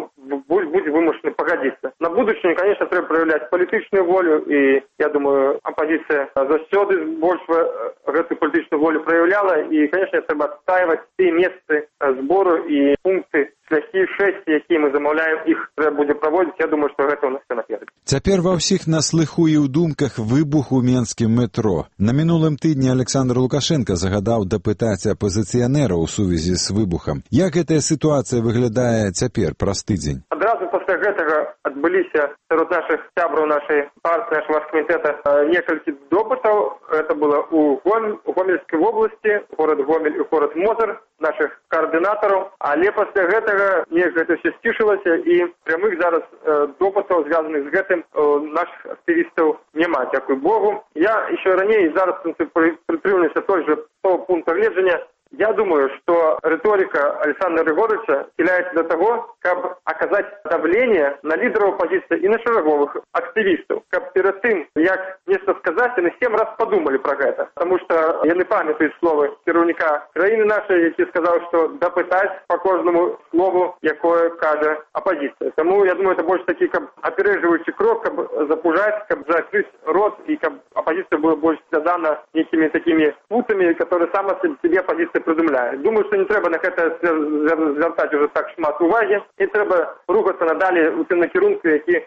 будзе вымушаны пагадзіцца. На будучыню, конечно, трэба праяўляць палітычную волю, і я думаю, апазіцыя заўсёды больш гэтую палітычную волю праяўляла, і, конечно, трэба адстаиваць тыя месцы збору і пункты, шляхі, шэсці, якія мы замаўляем, іх трэба будзе праводзіць. Я думаю, што гэта ў нас все наперадзе. Цяпер ва ўсіх на слыху і ў думках выбух у менскім метро. На мінулым тыдні Александр Лукашенко загадаў дапытаць апазіцыянераў у сувязі з выбухам. Як гэтая сітуацыя выглядае цяпер праз тыдзень? Адразу пасля гэтага адбыліся сярод нашых сябраў нашай партыі, нашага камітэта некалькі допытаў. Это было у Гомельскай вобласці, горад Гомель і горад Мозыр, наших координатараў, але пасля гэтага гэта все сцішылася, і прямых зараз допытаў, звязаных з гэтым, наших актывістаў няма, дзякуй Богу. Я еще раней зараз прытрымлюся той же пункта гледжання. Я думаю, что риторика Александра Григорьевича схиляется до того, как оказать давление на лидеров оппозиции и на шаговых активистов. Как перед тем, как нечто сказать, они 7 раз подумали про это. Потому что я не памятаю слова керівника країни нашої, який сказав, що допитать по кожному слову, якое каже оппозиция. Тому, я думаю, это больше такий как опереживающий крок, как запужать, как закрыть рот, и как оппозиция была больше связана некими такими путами, которые сама себе оппозиция придумляє. Думаю, що не треба на це звертати вже так шмат уваги, і треба рухатися надалі у тим накерунку,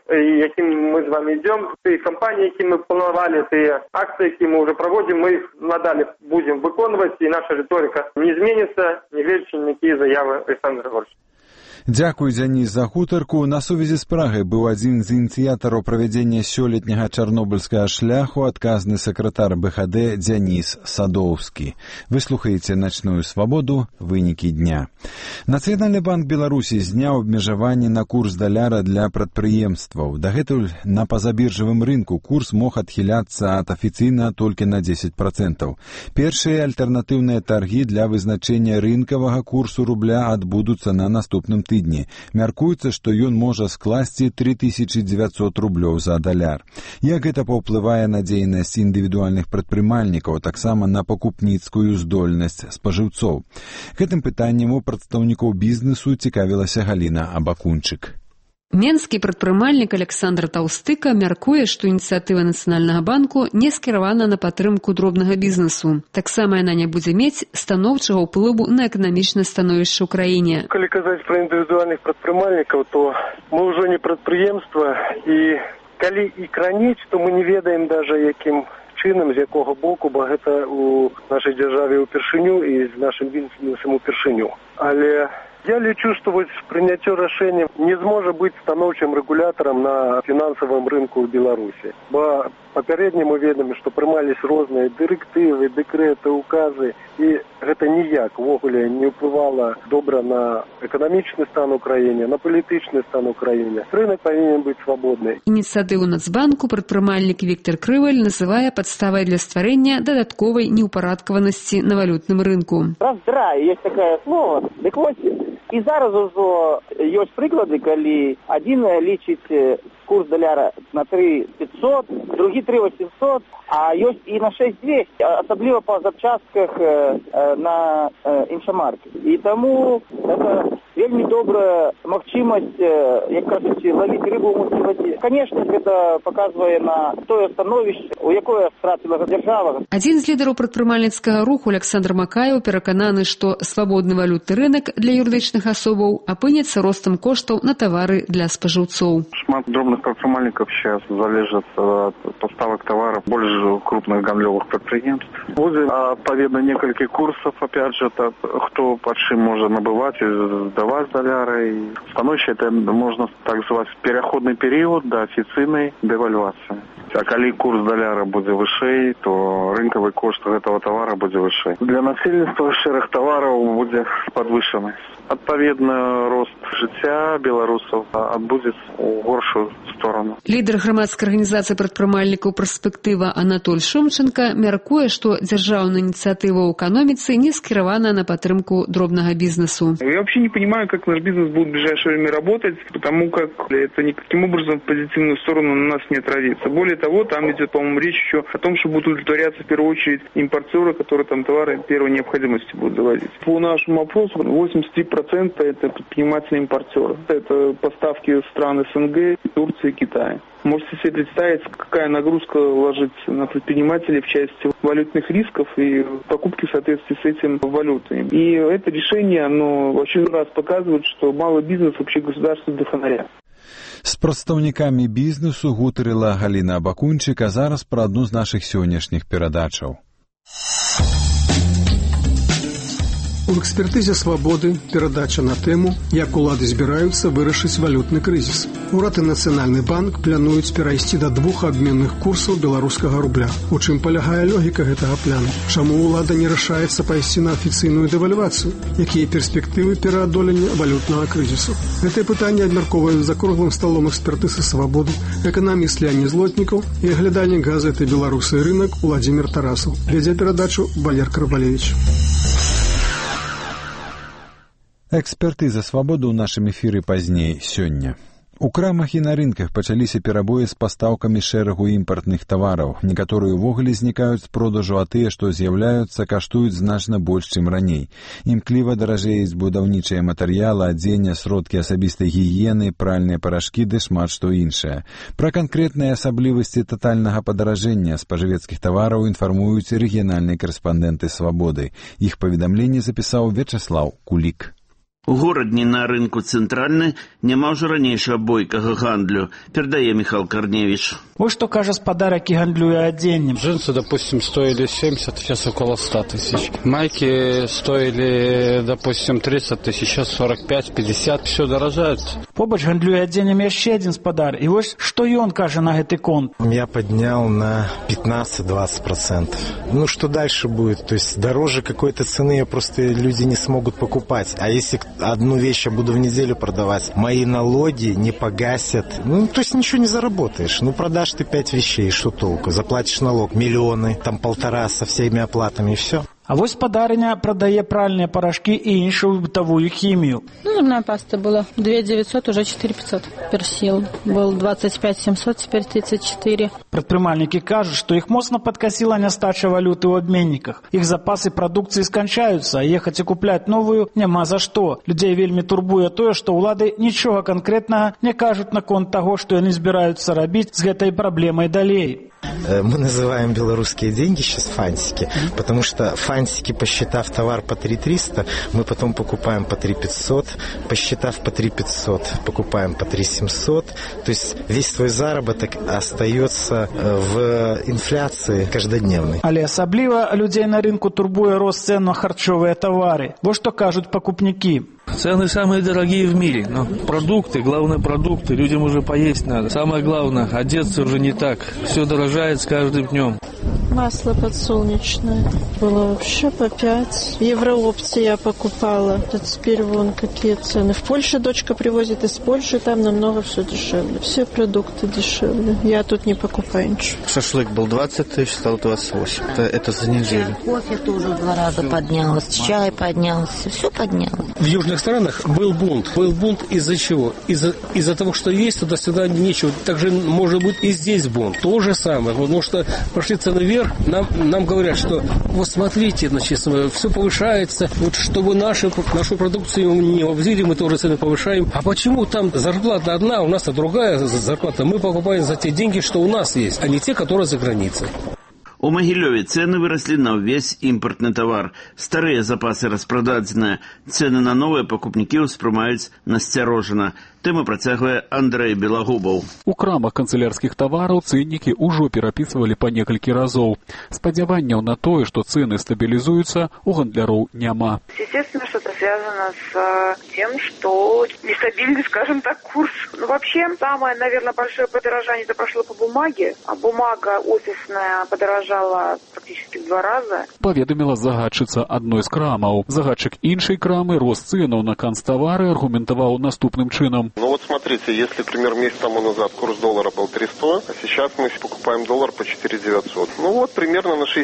яким ми з вами йдемо. Ті кампанії, які ми планували, ті акції, які ми вже проводимо, ми їх надалі будемо виконувати, і наша риторика не зміниться, не глядячи на які заяви Олександра Григорьовича. Дзякуй, Дзяніс, за гутарку. На сувязі з Прагай быў адзін з ініцыятараў правядзення сёлетняга чарнобыльскага шляху, адказны сакратар БХД Дзяніс Садоўскі. Вы слухаеце «Начную свабоду», вынікі дня. Нацыянальны банк Беларусі зняў абмежаванні на курс даляра для прадпрыемстваў. Дагэтуль на пазабіржавым рынку курс мог адхіляцца ад афіцыйна толькі на 10%. Першыя альтэрнатыўныя таргі для вызначэння рынкавага курсу рубля адбудуцца на наступным тыдні. Мяркуецца, што ён можа скласці 3900 рублёў за даляр. Як гэта паўплывае на дзейнасць індывідуальных прадпрымальнікаў, таксама на пакупніцкую здольнасць спажыўцоў? Гэтым пытаннем у прадстаўнікоў бізнесу цікавілася Галіна Абакунчык. Менскі прадпрымальнік Александр Таўстыка мяркуе, што ініцыятыва Нацыянальнага банку не скіравана на падтрымку дробнага бізнесу. Таксама яна не будзе мець станоўчага ўплыву на эканамічнае становішча ў краіне. Калі казаць пра індывідуальных прадпрымальнікаў, то мы ўжо не прадпрыемства, і калі і кранець, то мы не ведаем даже якім чынам, з якога боку, бо гэта у нашай дзяржаве ўпершыню і з нашым бізнесам ўпершыню. Але я лічу, што прыняццё рашэння не зможа быць станоўчым рэгулятарам на фінансавым рынку ў Беларусі. Бо Папярэдне мы ведаем, што прымались розныя дырэктывы, дэкрэты, указы, і гэта ніяк увогуле не ўплывала добра на эканамічны стан у краіне, на палітычны стан у краіне. Рынок павінен быць свабодны. Ініцыятыву Нацбанку прадпрымальнік Віктор Крываль называе падставай для стварэння дадатковай неўпарадкаванасці на валютным рынку. Раздрай, есть такое слово. Так вот, і зараз ужо ёсць прыклады, калі адзін лічыць курс даляра на 3,500, другі 3,800, а ёсць і на 6,200, асабліва па запчастках на іншамаркі. І таму гэта вельмі добрая магчымасць, як кажуць, лавіць рыбу ў мутнай вадзе. Канешне, гэта паказвае на тое становішча, у якое страціла дзяржава. Адзін з лідараў прадпрымальніцкага руху Александр Макаеў перакананы, што свабодны валютны рынок для юрыдычных асобаў апынецца ростам коштаў на тавары для спажыўцоў. Шмат дробных прадпрымальнікаў сейчас залежаць ад поставак таваров больше крупных гандлёвых предприятий. Будет отповедно несколько курсов, опять же, кто под чем может набывать и сдавать доллары. Становище это можно так назвать переходный период до официальной девальвации. А коли курс доллара будет выше, то рынковый кошт этого товара будет выше. Для насельніцтва шэраг товаров будет подвышены. Отповедно рост жыцця беларусаў адбудзецца ў горшую сторону. Лідар грамадскай арганізацыі прадпрымальнікаў «Перспектыва» Анатоль Шумченко мяркуе, што дзяржаўная ініцыятыва ў эканоміцы не скіравана на падтрымку дробнага бізнесу. Я вообще не понимаю, как наш бизнес будет в ближайшее время работать, потому как это никаким образом в позитивную сторону на нас не отразится. Более того, там идет, по-моему, речь еще о том, что будут удовлетворяться в первую очередь импортеры, которые там товары первой необходимости будут завозить. По нашему опросу 83% это предприниматели-импортеры. Это поставки стран СНГ, Турции, Китая. Можете себе представить, какая нагрузка ложится на предпринимателей в части валютных рисков и покупки в соответствии с этим валютой. И это решение, оно в очередной раз показывает, что малый бизнес вообще государство до фонаря. З прадстаўнікамі бізнесу гутарыла Галіна Абакунчык, а зараз пра адну з нашых сённяшніх перадачаў. У экспертызе «Свабоды» перадача на тэму, як улады збіраюцца вырашыць валютны крызіс. Урад і Нацыянальны банк плануюць перайсці да 2 абменных курсаў беларускага рубля. У чым палягае логіка гэтага плану? Чаму ўлада не рашаецца пайсці на афіцыйную дэвальвацыю? Якія перспектывы пераадолення валютнага крызісу? Гэтае пытанне абмяркоўваюць за круглым сталом экспертызы «Свабоды», эканаміст Леонід Злотнікаў і аглядальнік газеты «Беларусы і рынок» Уладзімір Тарасаў. Вядзе перадачу Валер Карбалевіч. Экспертыза «Свабоды» ў нашым эфіры пазней сёння. У крамах і на рынках пачаліся перабоі з пастаўкамі шэрагу імпартных тавараў. Некаторыя ўвогуле знікаюць з продажу, а тыя, што з'яўляюцца, каштуюць значна больш, чым раней. Імкліва даражэюць будаўнічыя матэрыялы, адзенне, сродкі асабістай гігіены, пральныя парашкі ды шмат што іншае. Пра канкрэтныя асаблівасці татальнага падаражэння спажывецкіх тавараў інфармуюць рэгіянальныя карэспандэнты «Свабоды». Іх паведамленне запісаў Вячаслаў Кулік. У горадні на рынку цэнтральны няма ўжо ранейшага бойкага гандлю, перадае Михаил Корневич. Вот что кажа спадар, які гандлюе адзеннем. Джинсы, допустим, стоили 70, сейчас около 100 тысяч. Майки стоили, допустим, 30 тысяч, сейчас 45, 50, все дорожает. Побач гандлюе адзенем яшчэ адзін спадар. І вось што ён кажа на гэты конт. Я поднял на 15-20%. Ну, что дальше будет? То есть дороже какой-то цены просто люди не смогут покупать. А если одну вещь я буду в неделю продавать, мои налоги не погасят. Ну, то есть ничего не заработаешь. Ну, продашь ты 5 вещей, что толку? Заплатишь налог миллионы, там 1,5 со всеми оплатами и все. А вось спадарыня прадае пральныя парашкі і іншую бытавую хімію. Ну, зубная паста была 2900, уже 4500. Персил был 25 700, теперь 34. Прадпрымальнікі кажуць, што іх моцна падкасіла нястача валюты ў абменніках. Іх запасы прадукцыі сканчаюцца, а ехаць і купляць новую няма за што. Людзей вельмі турбуе тое, што ўлады нічога канкрэтнага не кажуць наконт таго, што яны збіраюцца рабіць з гэтай праблемай далей. Мы называем белорусские деньги сейчас фантики, потому что фантики, посчитав товар по 3300, мы потом покупаем по 3500, посчитав по 3500, покупаем по 3700. То есть весь твой заработок остается в инфляции каждодневной. Але асабліва людзей на рынку турбуе рост цен на харчовыя тавары. Вот што кажуць пакупнікі. Цены самые дорогие в мире. Но продукты, главное продукты, людям уже поесть надо. Самое главное, одеться уже не так. Все дорожает с каждым днем. Масло подсолнечное было вообще по 5. В Евроопте я покупала. А теперь вон какие цены. В Польше дочка привозит из Польши, там намного все дешевле. Все продукты дешевле. Я тут не покупаю ничего. Шашлык был 20 тысяч, стал 28. Это за неделю. Кофе тоже в 2 раза поднялось, чай поднялся, все поднялось. В южных странах был бунт. Был бунт из-за чего? Из-за того, что есть, туда-сюда нечего. Также может быть и здесь бунт. То же самое. Потому что пошли цены вверх, нам говорят, что вот смотрите, значит, все повышается, вот чтобы нашу продукцию не обвозили, мы тоже цены повышаем. А почему там зарплата одна, а у нас другая зарплата? Мы покупаем за те деньги, что у нас есть, а не те, которые за границей. У Магілёве цены выросли на весь импортный товар. Старые запасы распрададзеныя. Цены на новые покупники успрымаюць насцярожана. Тэму працягвае Андрэй Белагубаў. У крамах канцелярскіх тавараў цэннікі ўжо перапісвалі па некалькі разоў. Спадзяванняў на тое, што цены стабілізуюцца, у гандляроў няма. Естественно, что это связано с тем, что нестабильный, скажем так, курс. Ну, вообще, самое, наверное, большое подорожание это прошло по бумаге, а бумага офисная подорожала практически в 2 раза. Паведаміла загадчыца адной з крамаў. Загадчык іншай крамы рост цэнаў на канцтавары аргументаваў наступным чынам. Ну вот смотрите, если, например, месяц тому назад курс доллара был 300, а сейчас мы покупаем доллар по 4900. Ну вот примерно на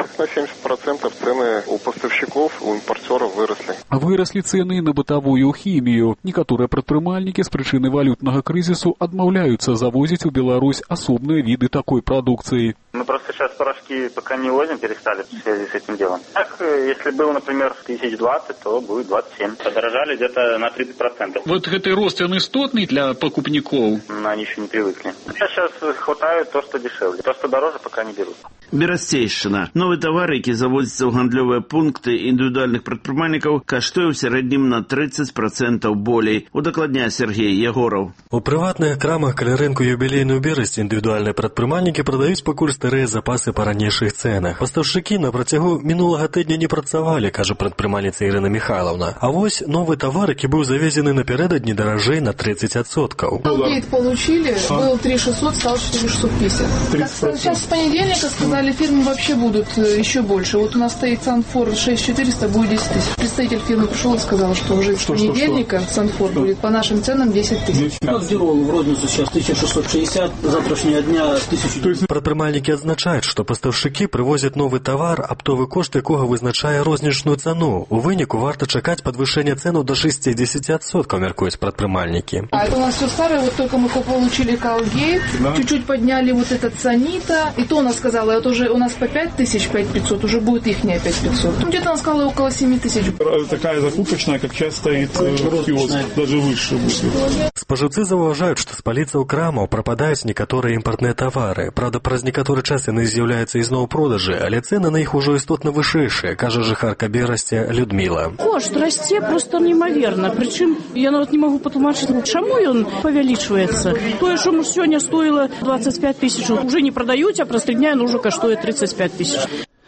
60-70% цены у поставщиков, у импортеров выросли. Выросли цены на бытовую хімію. Некаторыя прадпрымальнікі з прычыны валютнага крызісу адмаўляюцца завозіць у Беларусь асобныя виды такой продукции. Мы просто сейчас порошки пока не возим, перестали в связи с этим делом. Так, если был, например, 1020, то будет 27. Подорожали где-то на 30%. Вот гэты рост, он істотный для покупников? Они еще не привыкли. Сейчас хватает то, что дешевле. То, что дороже, пока не берут. Берасцейшчына. Новы тавар, які завозіцца ў гандлёвыя пункты індывідуальных прадпрымальнікаў, каштуе ў сярэднім на 30% болей, удакладняе Сергей Ягораў. У прыватных крамах каля рынку юбілейную берасць індывідуальныя прадпрымальнікі прадаюць пакуль старыя запасы па ранейшых цэнах. Пастаўшчыкі на працягу мінулага тыдня не працавалі, кажа прадпрымальніца Ірына Михайловна. А вось новы тавар, які быў завезены напярэдадні даражэй на 30%. Апдейт получили, был 3600, стал 4650. Сейчас с понедельника сказали, фирмы вообще будут еще больше. Вот у нас стоит Санфор 6400, будет 10 тысяч. Представитель фирмы пришел и сказал, что уже с понедельника Санфор будет по нашим ценам 10 тысяч. Дерол в розницу сейчас 1660, завтрашнего дня 1000. Прадпрымальнікі адзначаюць, што пастаўшчыкі прывозяць новы тавар, аптовы кошт якога вызначае рознічную цану. У выніку варта чакаць падвышэння цэнаў до 60%, мяркуюць прадпрымальнікі. А это у нас все старое, вот только мы получили Колгейт, чуть-чуть подняли вот этот Санита, и то она сказала, это уже у нас по 5000, 5500, уже будет ихняя 5500. Где-то она сказала около 7000. Такая закупочная, как сейчас стоит киоск, даже выше будет. Спажыўцы заўважаюць, што з паліцаў крамаў прападаюць некаторыя імпартныя тавары. Правда, праз некаторы час яны з'яўляюцца ізноў у продажы, але цэны на іх ужо істотна вышэйшыя, кажа жыхарка Берасця Людміла. Кошт расце просто неимоверно. Причем я нават не могу патлумачыць, чаму ён павялічваецца. Тое, што сёння стоило 25 тысяч, уже не продают, а праз 3 дня оно уже каштует 35 тысяч.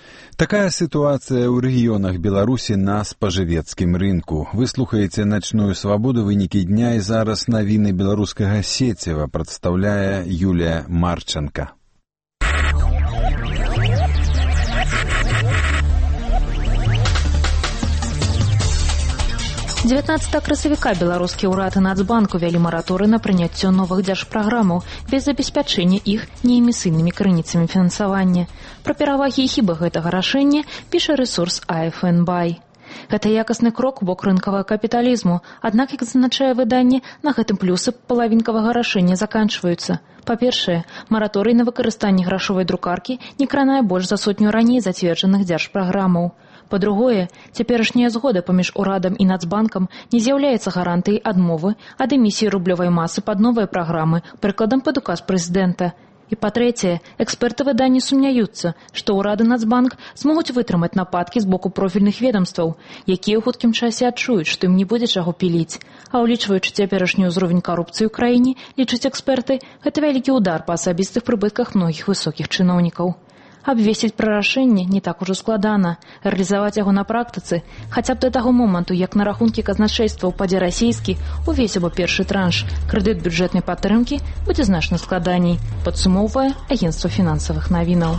Такая ситуация ў рэгіёнах Беларусі на спажывецкім рынку. Вы слухаеце «Начную свабоду», вынікі дня, і зараз навіны беларускага сеціва прадстаўляе Юлія Марченко. 19 красавіка беларускі ўрад і Нацбанк увялі мараторый на прыняццё новых дзяржпраграмаў без забеспячэння іх неэмісійнымі крыніцамі фінансавання. Пра перавагі і хібы гэтага рашэння піша рэсурс AFN Buy. Гэта якасны крок у бок рынкавага капіталізму, аднак, як зазначае выданне, на гэтым плюсы палавінкавага рашэння заканчваюцца. Па-першае, мараторый на выкарыстанне грашовай друкаркі не кранае больш за 100 раней зацверджаных дзяржпраграмаў. Па-другое, цяперашняя згода паміж урадам і Нацбанкам не з'яўляецца гарантыяй адмовы ад эмісіі рублёвай масы пад новыя праграмы, прыкладам пад указ прэзідэнта. І па-трэцяе, эксперты выдання сумняюцца, што ўрад і Нацбанк змогуць вытрымаць нападкі з боку профільных ведомстваў, якія ў хуткім часе адчуюць, што ім не будзе чаго піліць. А ўлічваючы цяперашні ўзровень карупцыі ў краіне, лічаць эксперты, гэта вялікі ўдар па асабістых прыбытках многіх высокіх чыноўнікаў. Абвесціць пра рашэнне не так ужо складана. Рэалізаваць яго на практыцы, хаця б да таго моманту, як на рахункі казначэйства ўпадзе расійскі, увесь або першы транш, крэдыт бюджэтнай падтрымкі будзе значна складаней, падсумоўвае агенцтва фінансавых навінаў.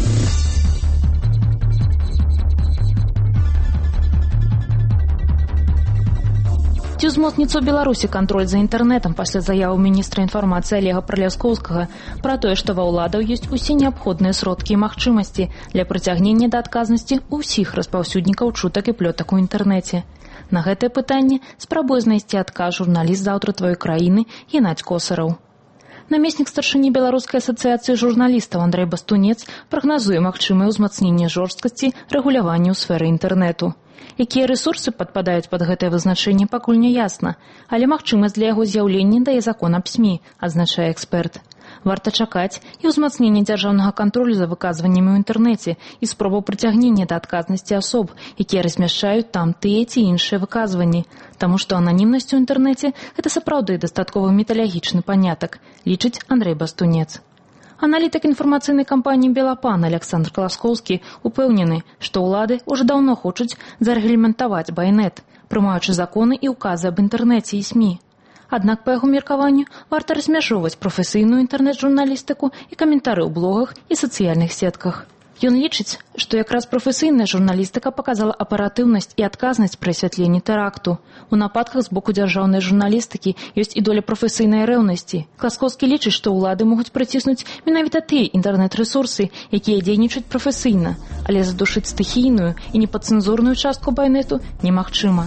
Ці ўзмоцніцца ў Беларусі кантроль за інтэрнэтам пасля заявы міністра інфармацыі Олега Праляскоўскага пра тое, што ва ўладаў ёсць усе неабходныя сродкі і магчымасці для прыцягнення да адказнасці ўсіх распаўсюднікаў чутак і плётак у інтэрнэце. На гэтае пытанне спрабуе знайсці адказ журналіст «Заўтра тваёй краіны» Геннадзь Косараў. Намеснік старшыні Беларускай асацыяцыі журналістаў Андрэй Бастунец прагназуе магчымае ўзмацненне жорсткасці рэгулявання ў сферы інтэрнэту. Якія рэсурсы падпадаюць пад гэтае вызначэнне, пакуль не ясна, але магчымасць для яго з'яўлення дае закон аб СМІ, адзначае эксперт. Варта чакаць і ўзмацнення дзяржаўнага кантролю за выказваннямі ў інтэрнэце і спробу прыцягнення да адказнасці асоб, якія размяшчаюць там тыя ці іншыя выказванні, таму што ананімнасць у інтэрнэце – гэта сапраўды дастаткова міталагічны панятак, лічыць Андрэй Бастунец. Аналітык інфармацыйнай кампаніі «Белапан» Александр Колоскоўскі упэўнены, што ўлады ўжо даўно хочуць зарэгламентаваць байнет, прымаючы законы і ўказы аб інтэрнэце і СМІ. Аднак, па яго меркаванню, варта размяжоўваць прафесійную інтэрнэт-журналістыку і каментары ў блогах і сацыяльных сетках. Ён лічыць, што якраз прафесійная журналістыка паказала аператыўнасць і адказнасць пры асвятленні тэракту. У нападках з боку дзяржаўнай журналістыкі ёсць і доля прафесійнай рэўнасці. Класкоўскі лічыць, што ўлады могуць прыціснуць менавіта тыя інтэрнэт-рэсурсы, якія дзейнічаюць прафесійна, але задушыць стыхійную і непадцэнзурную частку байнету немагчыма.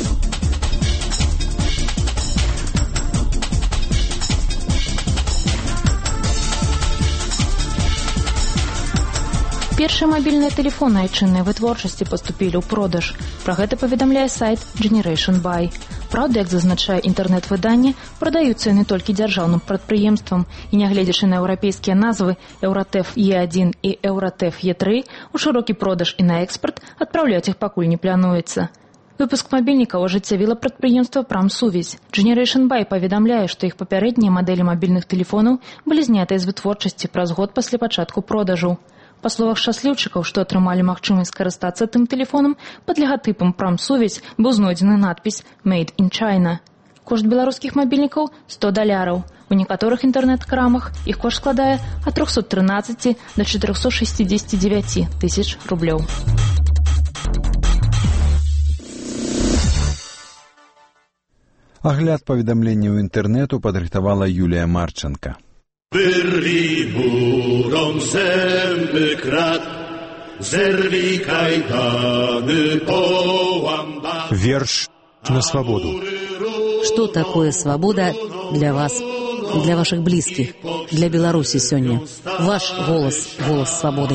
Першыя мабільныя тэлефоны айчыннай вытворчасці паступілі ў продаж. Пра гэта паведамляе сайт Generation Buy. Праўда, як зазначае інтэрнэт-выданне, прадаюцца яны толькі дзяржаўным прадпрыемствам і, нягледзячы на еўрапейскія назвы Еўратеф Е1 і Еўратеф Е3, у шырокі продаж і на экспарт адпраўляць іх пакуль не плануецца. Выпуск мабільнікаў ажыццявіла прадпрыемства «Прамсувязь». Generation Buy паведамляе, што іх папярэднія мадэлі мабільных тэлефонаў былі знятыя з вытворчасці праз год пасля пачатку продажу. Па словах шчасліўчыкаў, што атрымалі магчымасць скарыстацца тым тэлефонам, пад лагатыпам «Прамсувязь» быў знойдзены надпіс «Made in China». Кошт беларускіх мабільнікаў – $100. У некаторых інтэрнэт-крамах іх кошт складае ад 313 до 469 тысяч рублёў. Агляд паведамленняў інтэрнэту падрыхтавала Юлія Марченко. Wyrwij górą zęby krat, zerwij kajdany, połam bat. Верш на свободу. Что такое свобода для вас, для ваших близких, для Беларуси сегодня? Ваш голос, голос свободы.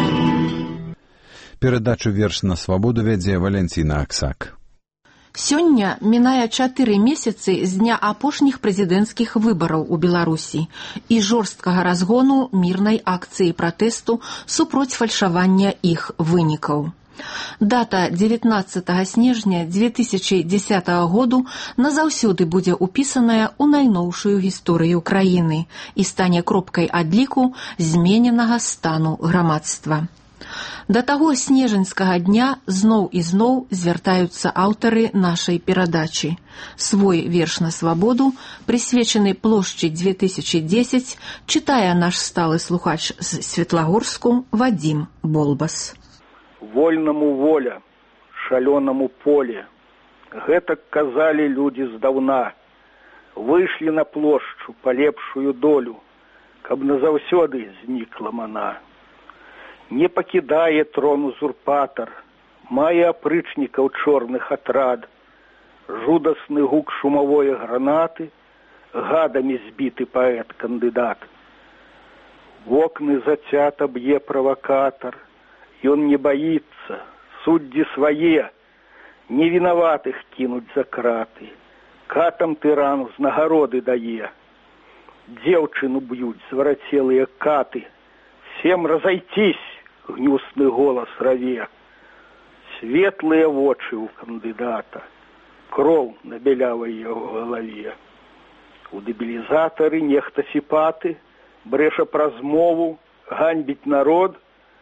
Перадачу «Верш на свободу» вядзе Валентина Аксак. Сёння мінае 4 месяцы з дня апошніх прэзідэнцкіх выбараў у Беларусі і жорсткага разгону мірнай акцыі пратэсту супроць фальшавання іх вынікаў. Дата 19 снежня 2010 году назаўсёды будзе ўпісаная ў найноўшую гісторыю краіны і стане кропкай адліку змененага стану грамадства. Да таго снежаньскага дня зноў і зноў звяртаюцца аўтары нашай перадачы. Свой верш на свабоду, прысвечаны плошчы 2010, чытае наш сталы слухач з Светлагорску Вадзім Болбас. Вольнаму воля, шалёнаму поле. Гэтак казалі людзі здаўна. Выйшлі на плошчу па лепшую долю, каб назаўсёды знікла мана. Не пакідае трон узурпатар, мае апрычнікаў чорных атрад, жудасны гук шумавой гранаты, гадамі збіты паэт-кандыдат. Вокны зацята б'е правакатар, ён не баіцца, суддзі свае, невінаватых кінуць за краты, катам тыран з нагароды дае. Дзеўчыну б'юць зварацелыя каты, всем разойтись, гнюсный голос раве. Светлые вочы у кандидата, кроў на бялявай яго галаве. У дэбілізатары нехта сіпаты, брэша праз мову, ганьбіць народ,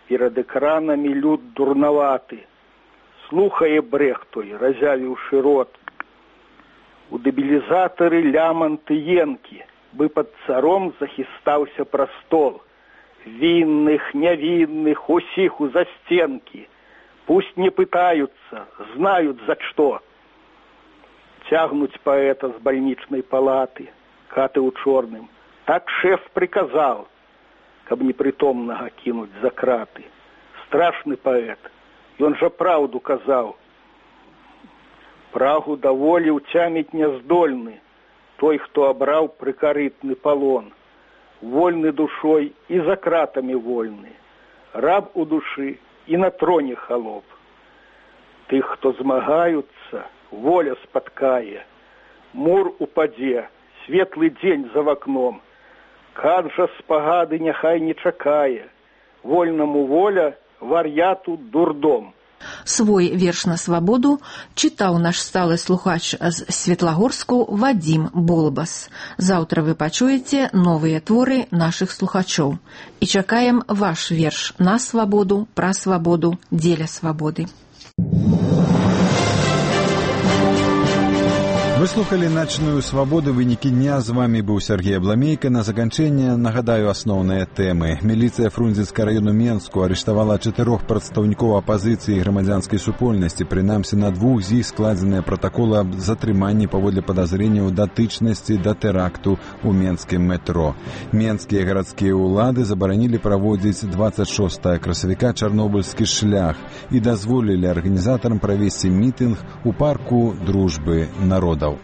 Перад экранамі люд дурнаваты, слухае брэх той, разявіўшы рот. У дэбілізатары ляманты енкі, бы пад царом захістаўся прастол. Винных, невинных, усіх у застенкі. Пусть не пытаются, знают за что. Тягнуть поэта с больничной палаты, каты у чорным. Так шеф приказал, каб непритомного кинуть за краты. Страшный поэт, и он же правду казал. Прагу да волі ўцяміць няздольны, той, хто абраў прыкарытны палон. Вольны душой и за кратами вольны, раб у души и на троне холоп. Тых, кто змагаются, воля спаткае, мур упаде, светлый день за окном. Кад жа спагады няхай не чакае, вольному воля, вар'яту дурдом. Свой верш на свабоду чытаў наш сталы слухач з Светлагорску Вадзім Болбас. Заўтра вы пачуеце новыя творы нашых слухачоў. І чакаем ваш верш на свабоду, пра свабоду, дзеля свабоды. Вы слухали «Начную свободу», вынікі дня. З вами быў Сергей Абламейка. На заканчэнне нагадаю асноўныя тэмы. Міліцыя Фрунзенскага району Менску арыштавала 4 прадстаўнікоў апазіцыі і грамадзянскай супольнасці. Прынамсі на 2 з іх складзеныя пратаколы аб затрыманні паводле падазрэнняў датычнасці да тэракту ў менскім метро. Менскія гарадскія ўлады забаранілі праводзіць 26 красавіка чарнобыльскі шлях і дазволілі арганізатарам правесці мітынг у парку дружбы народаў.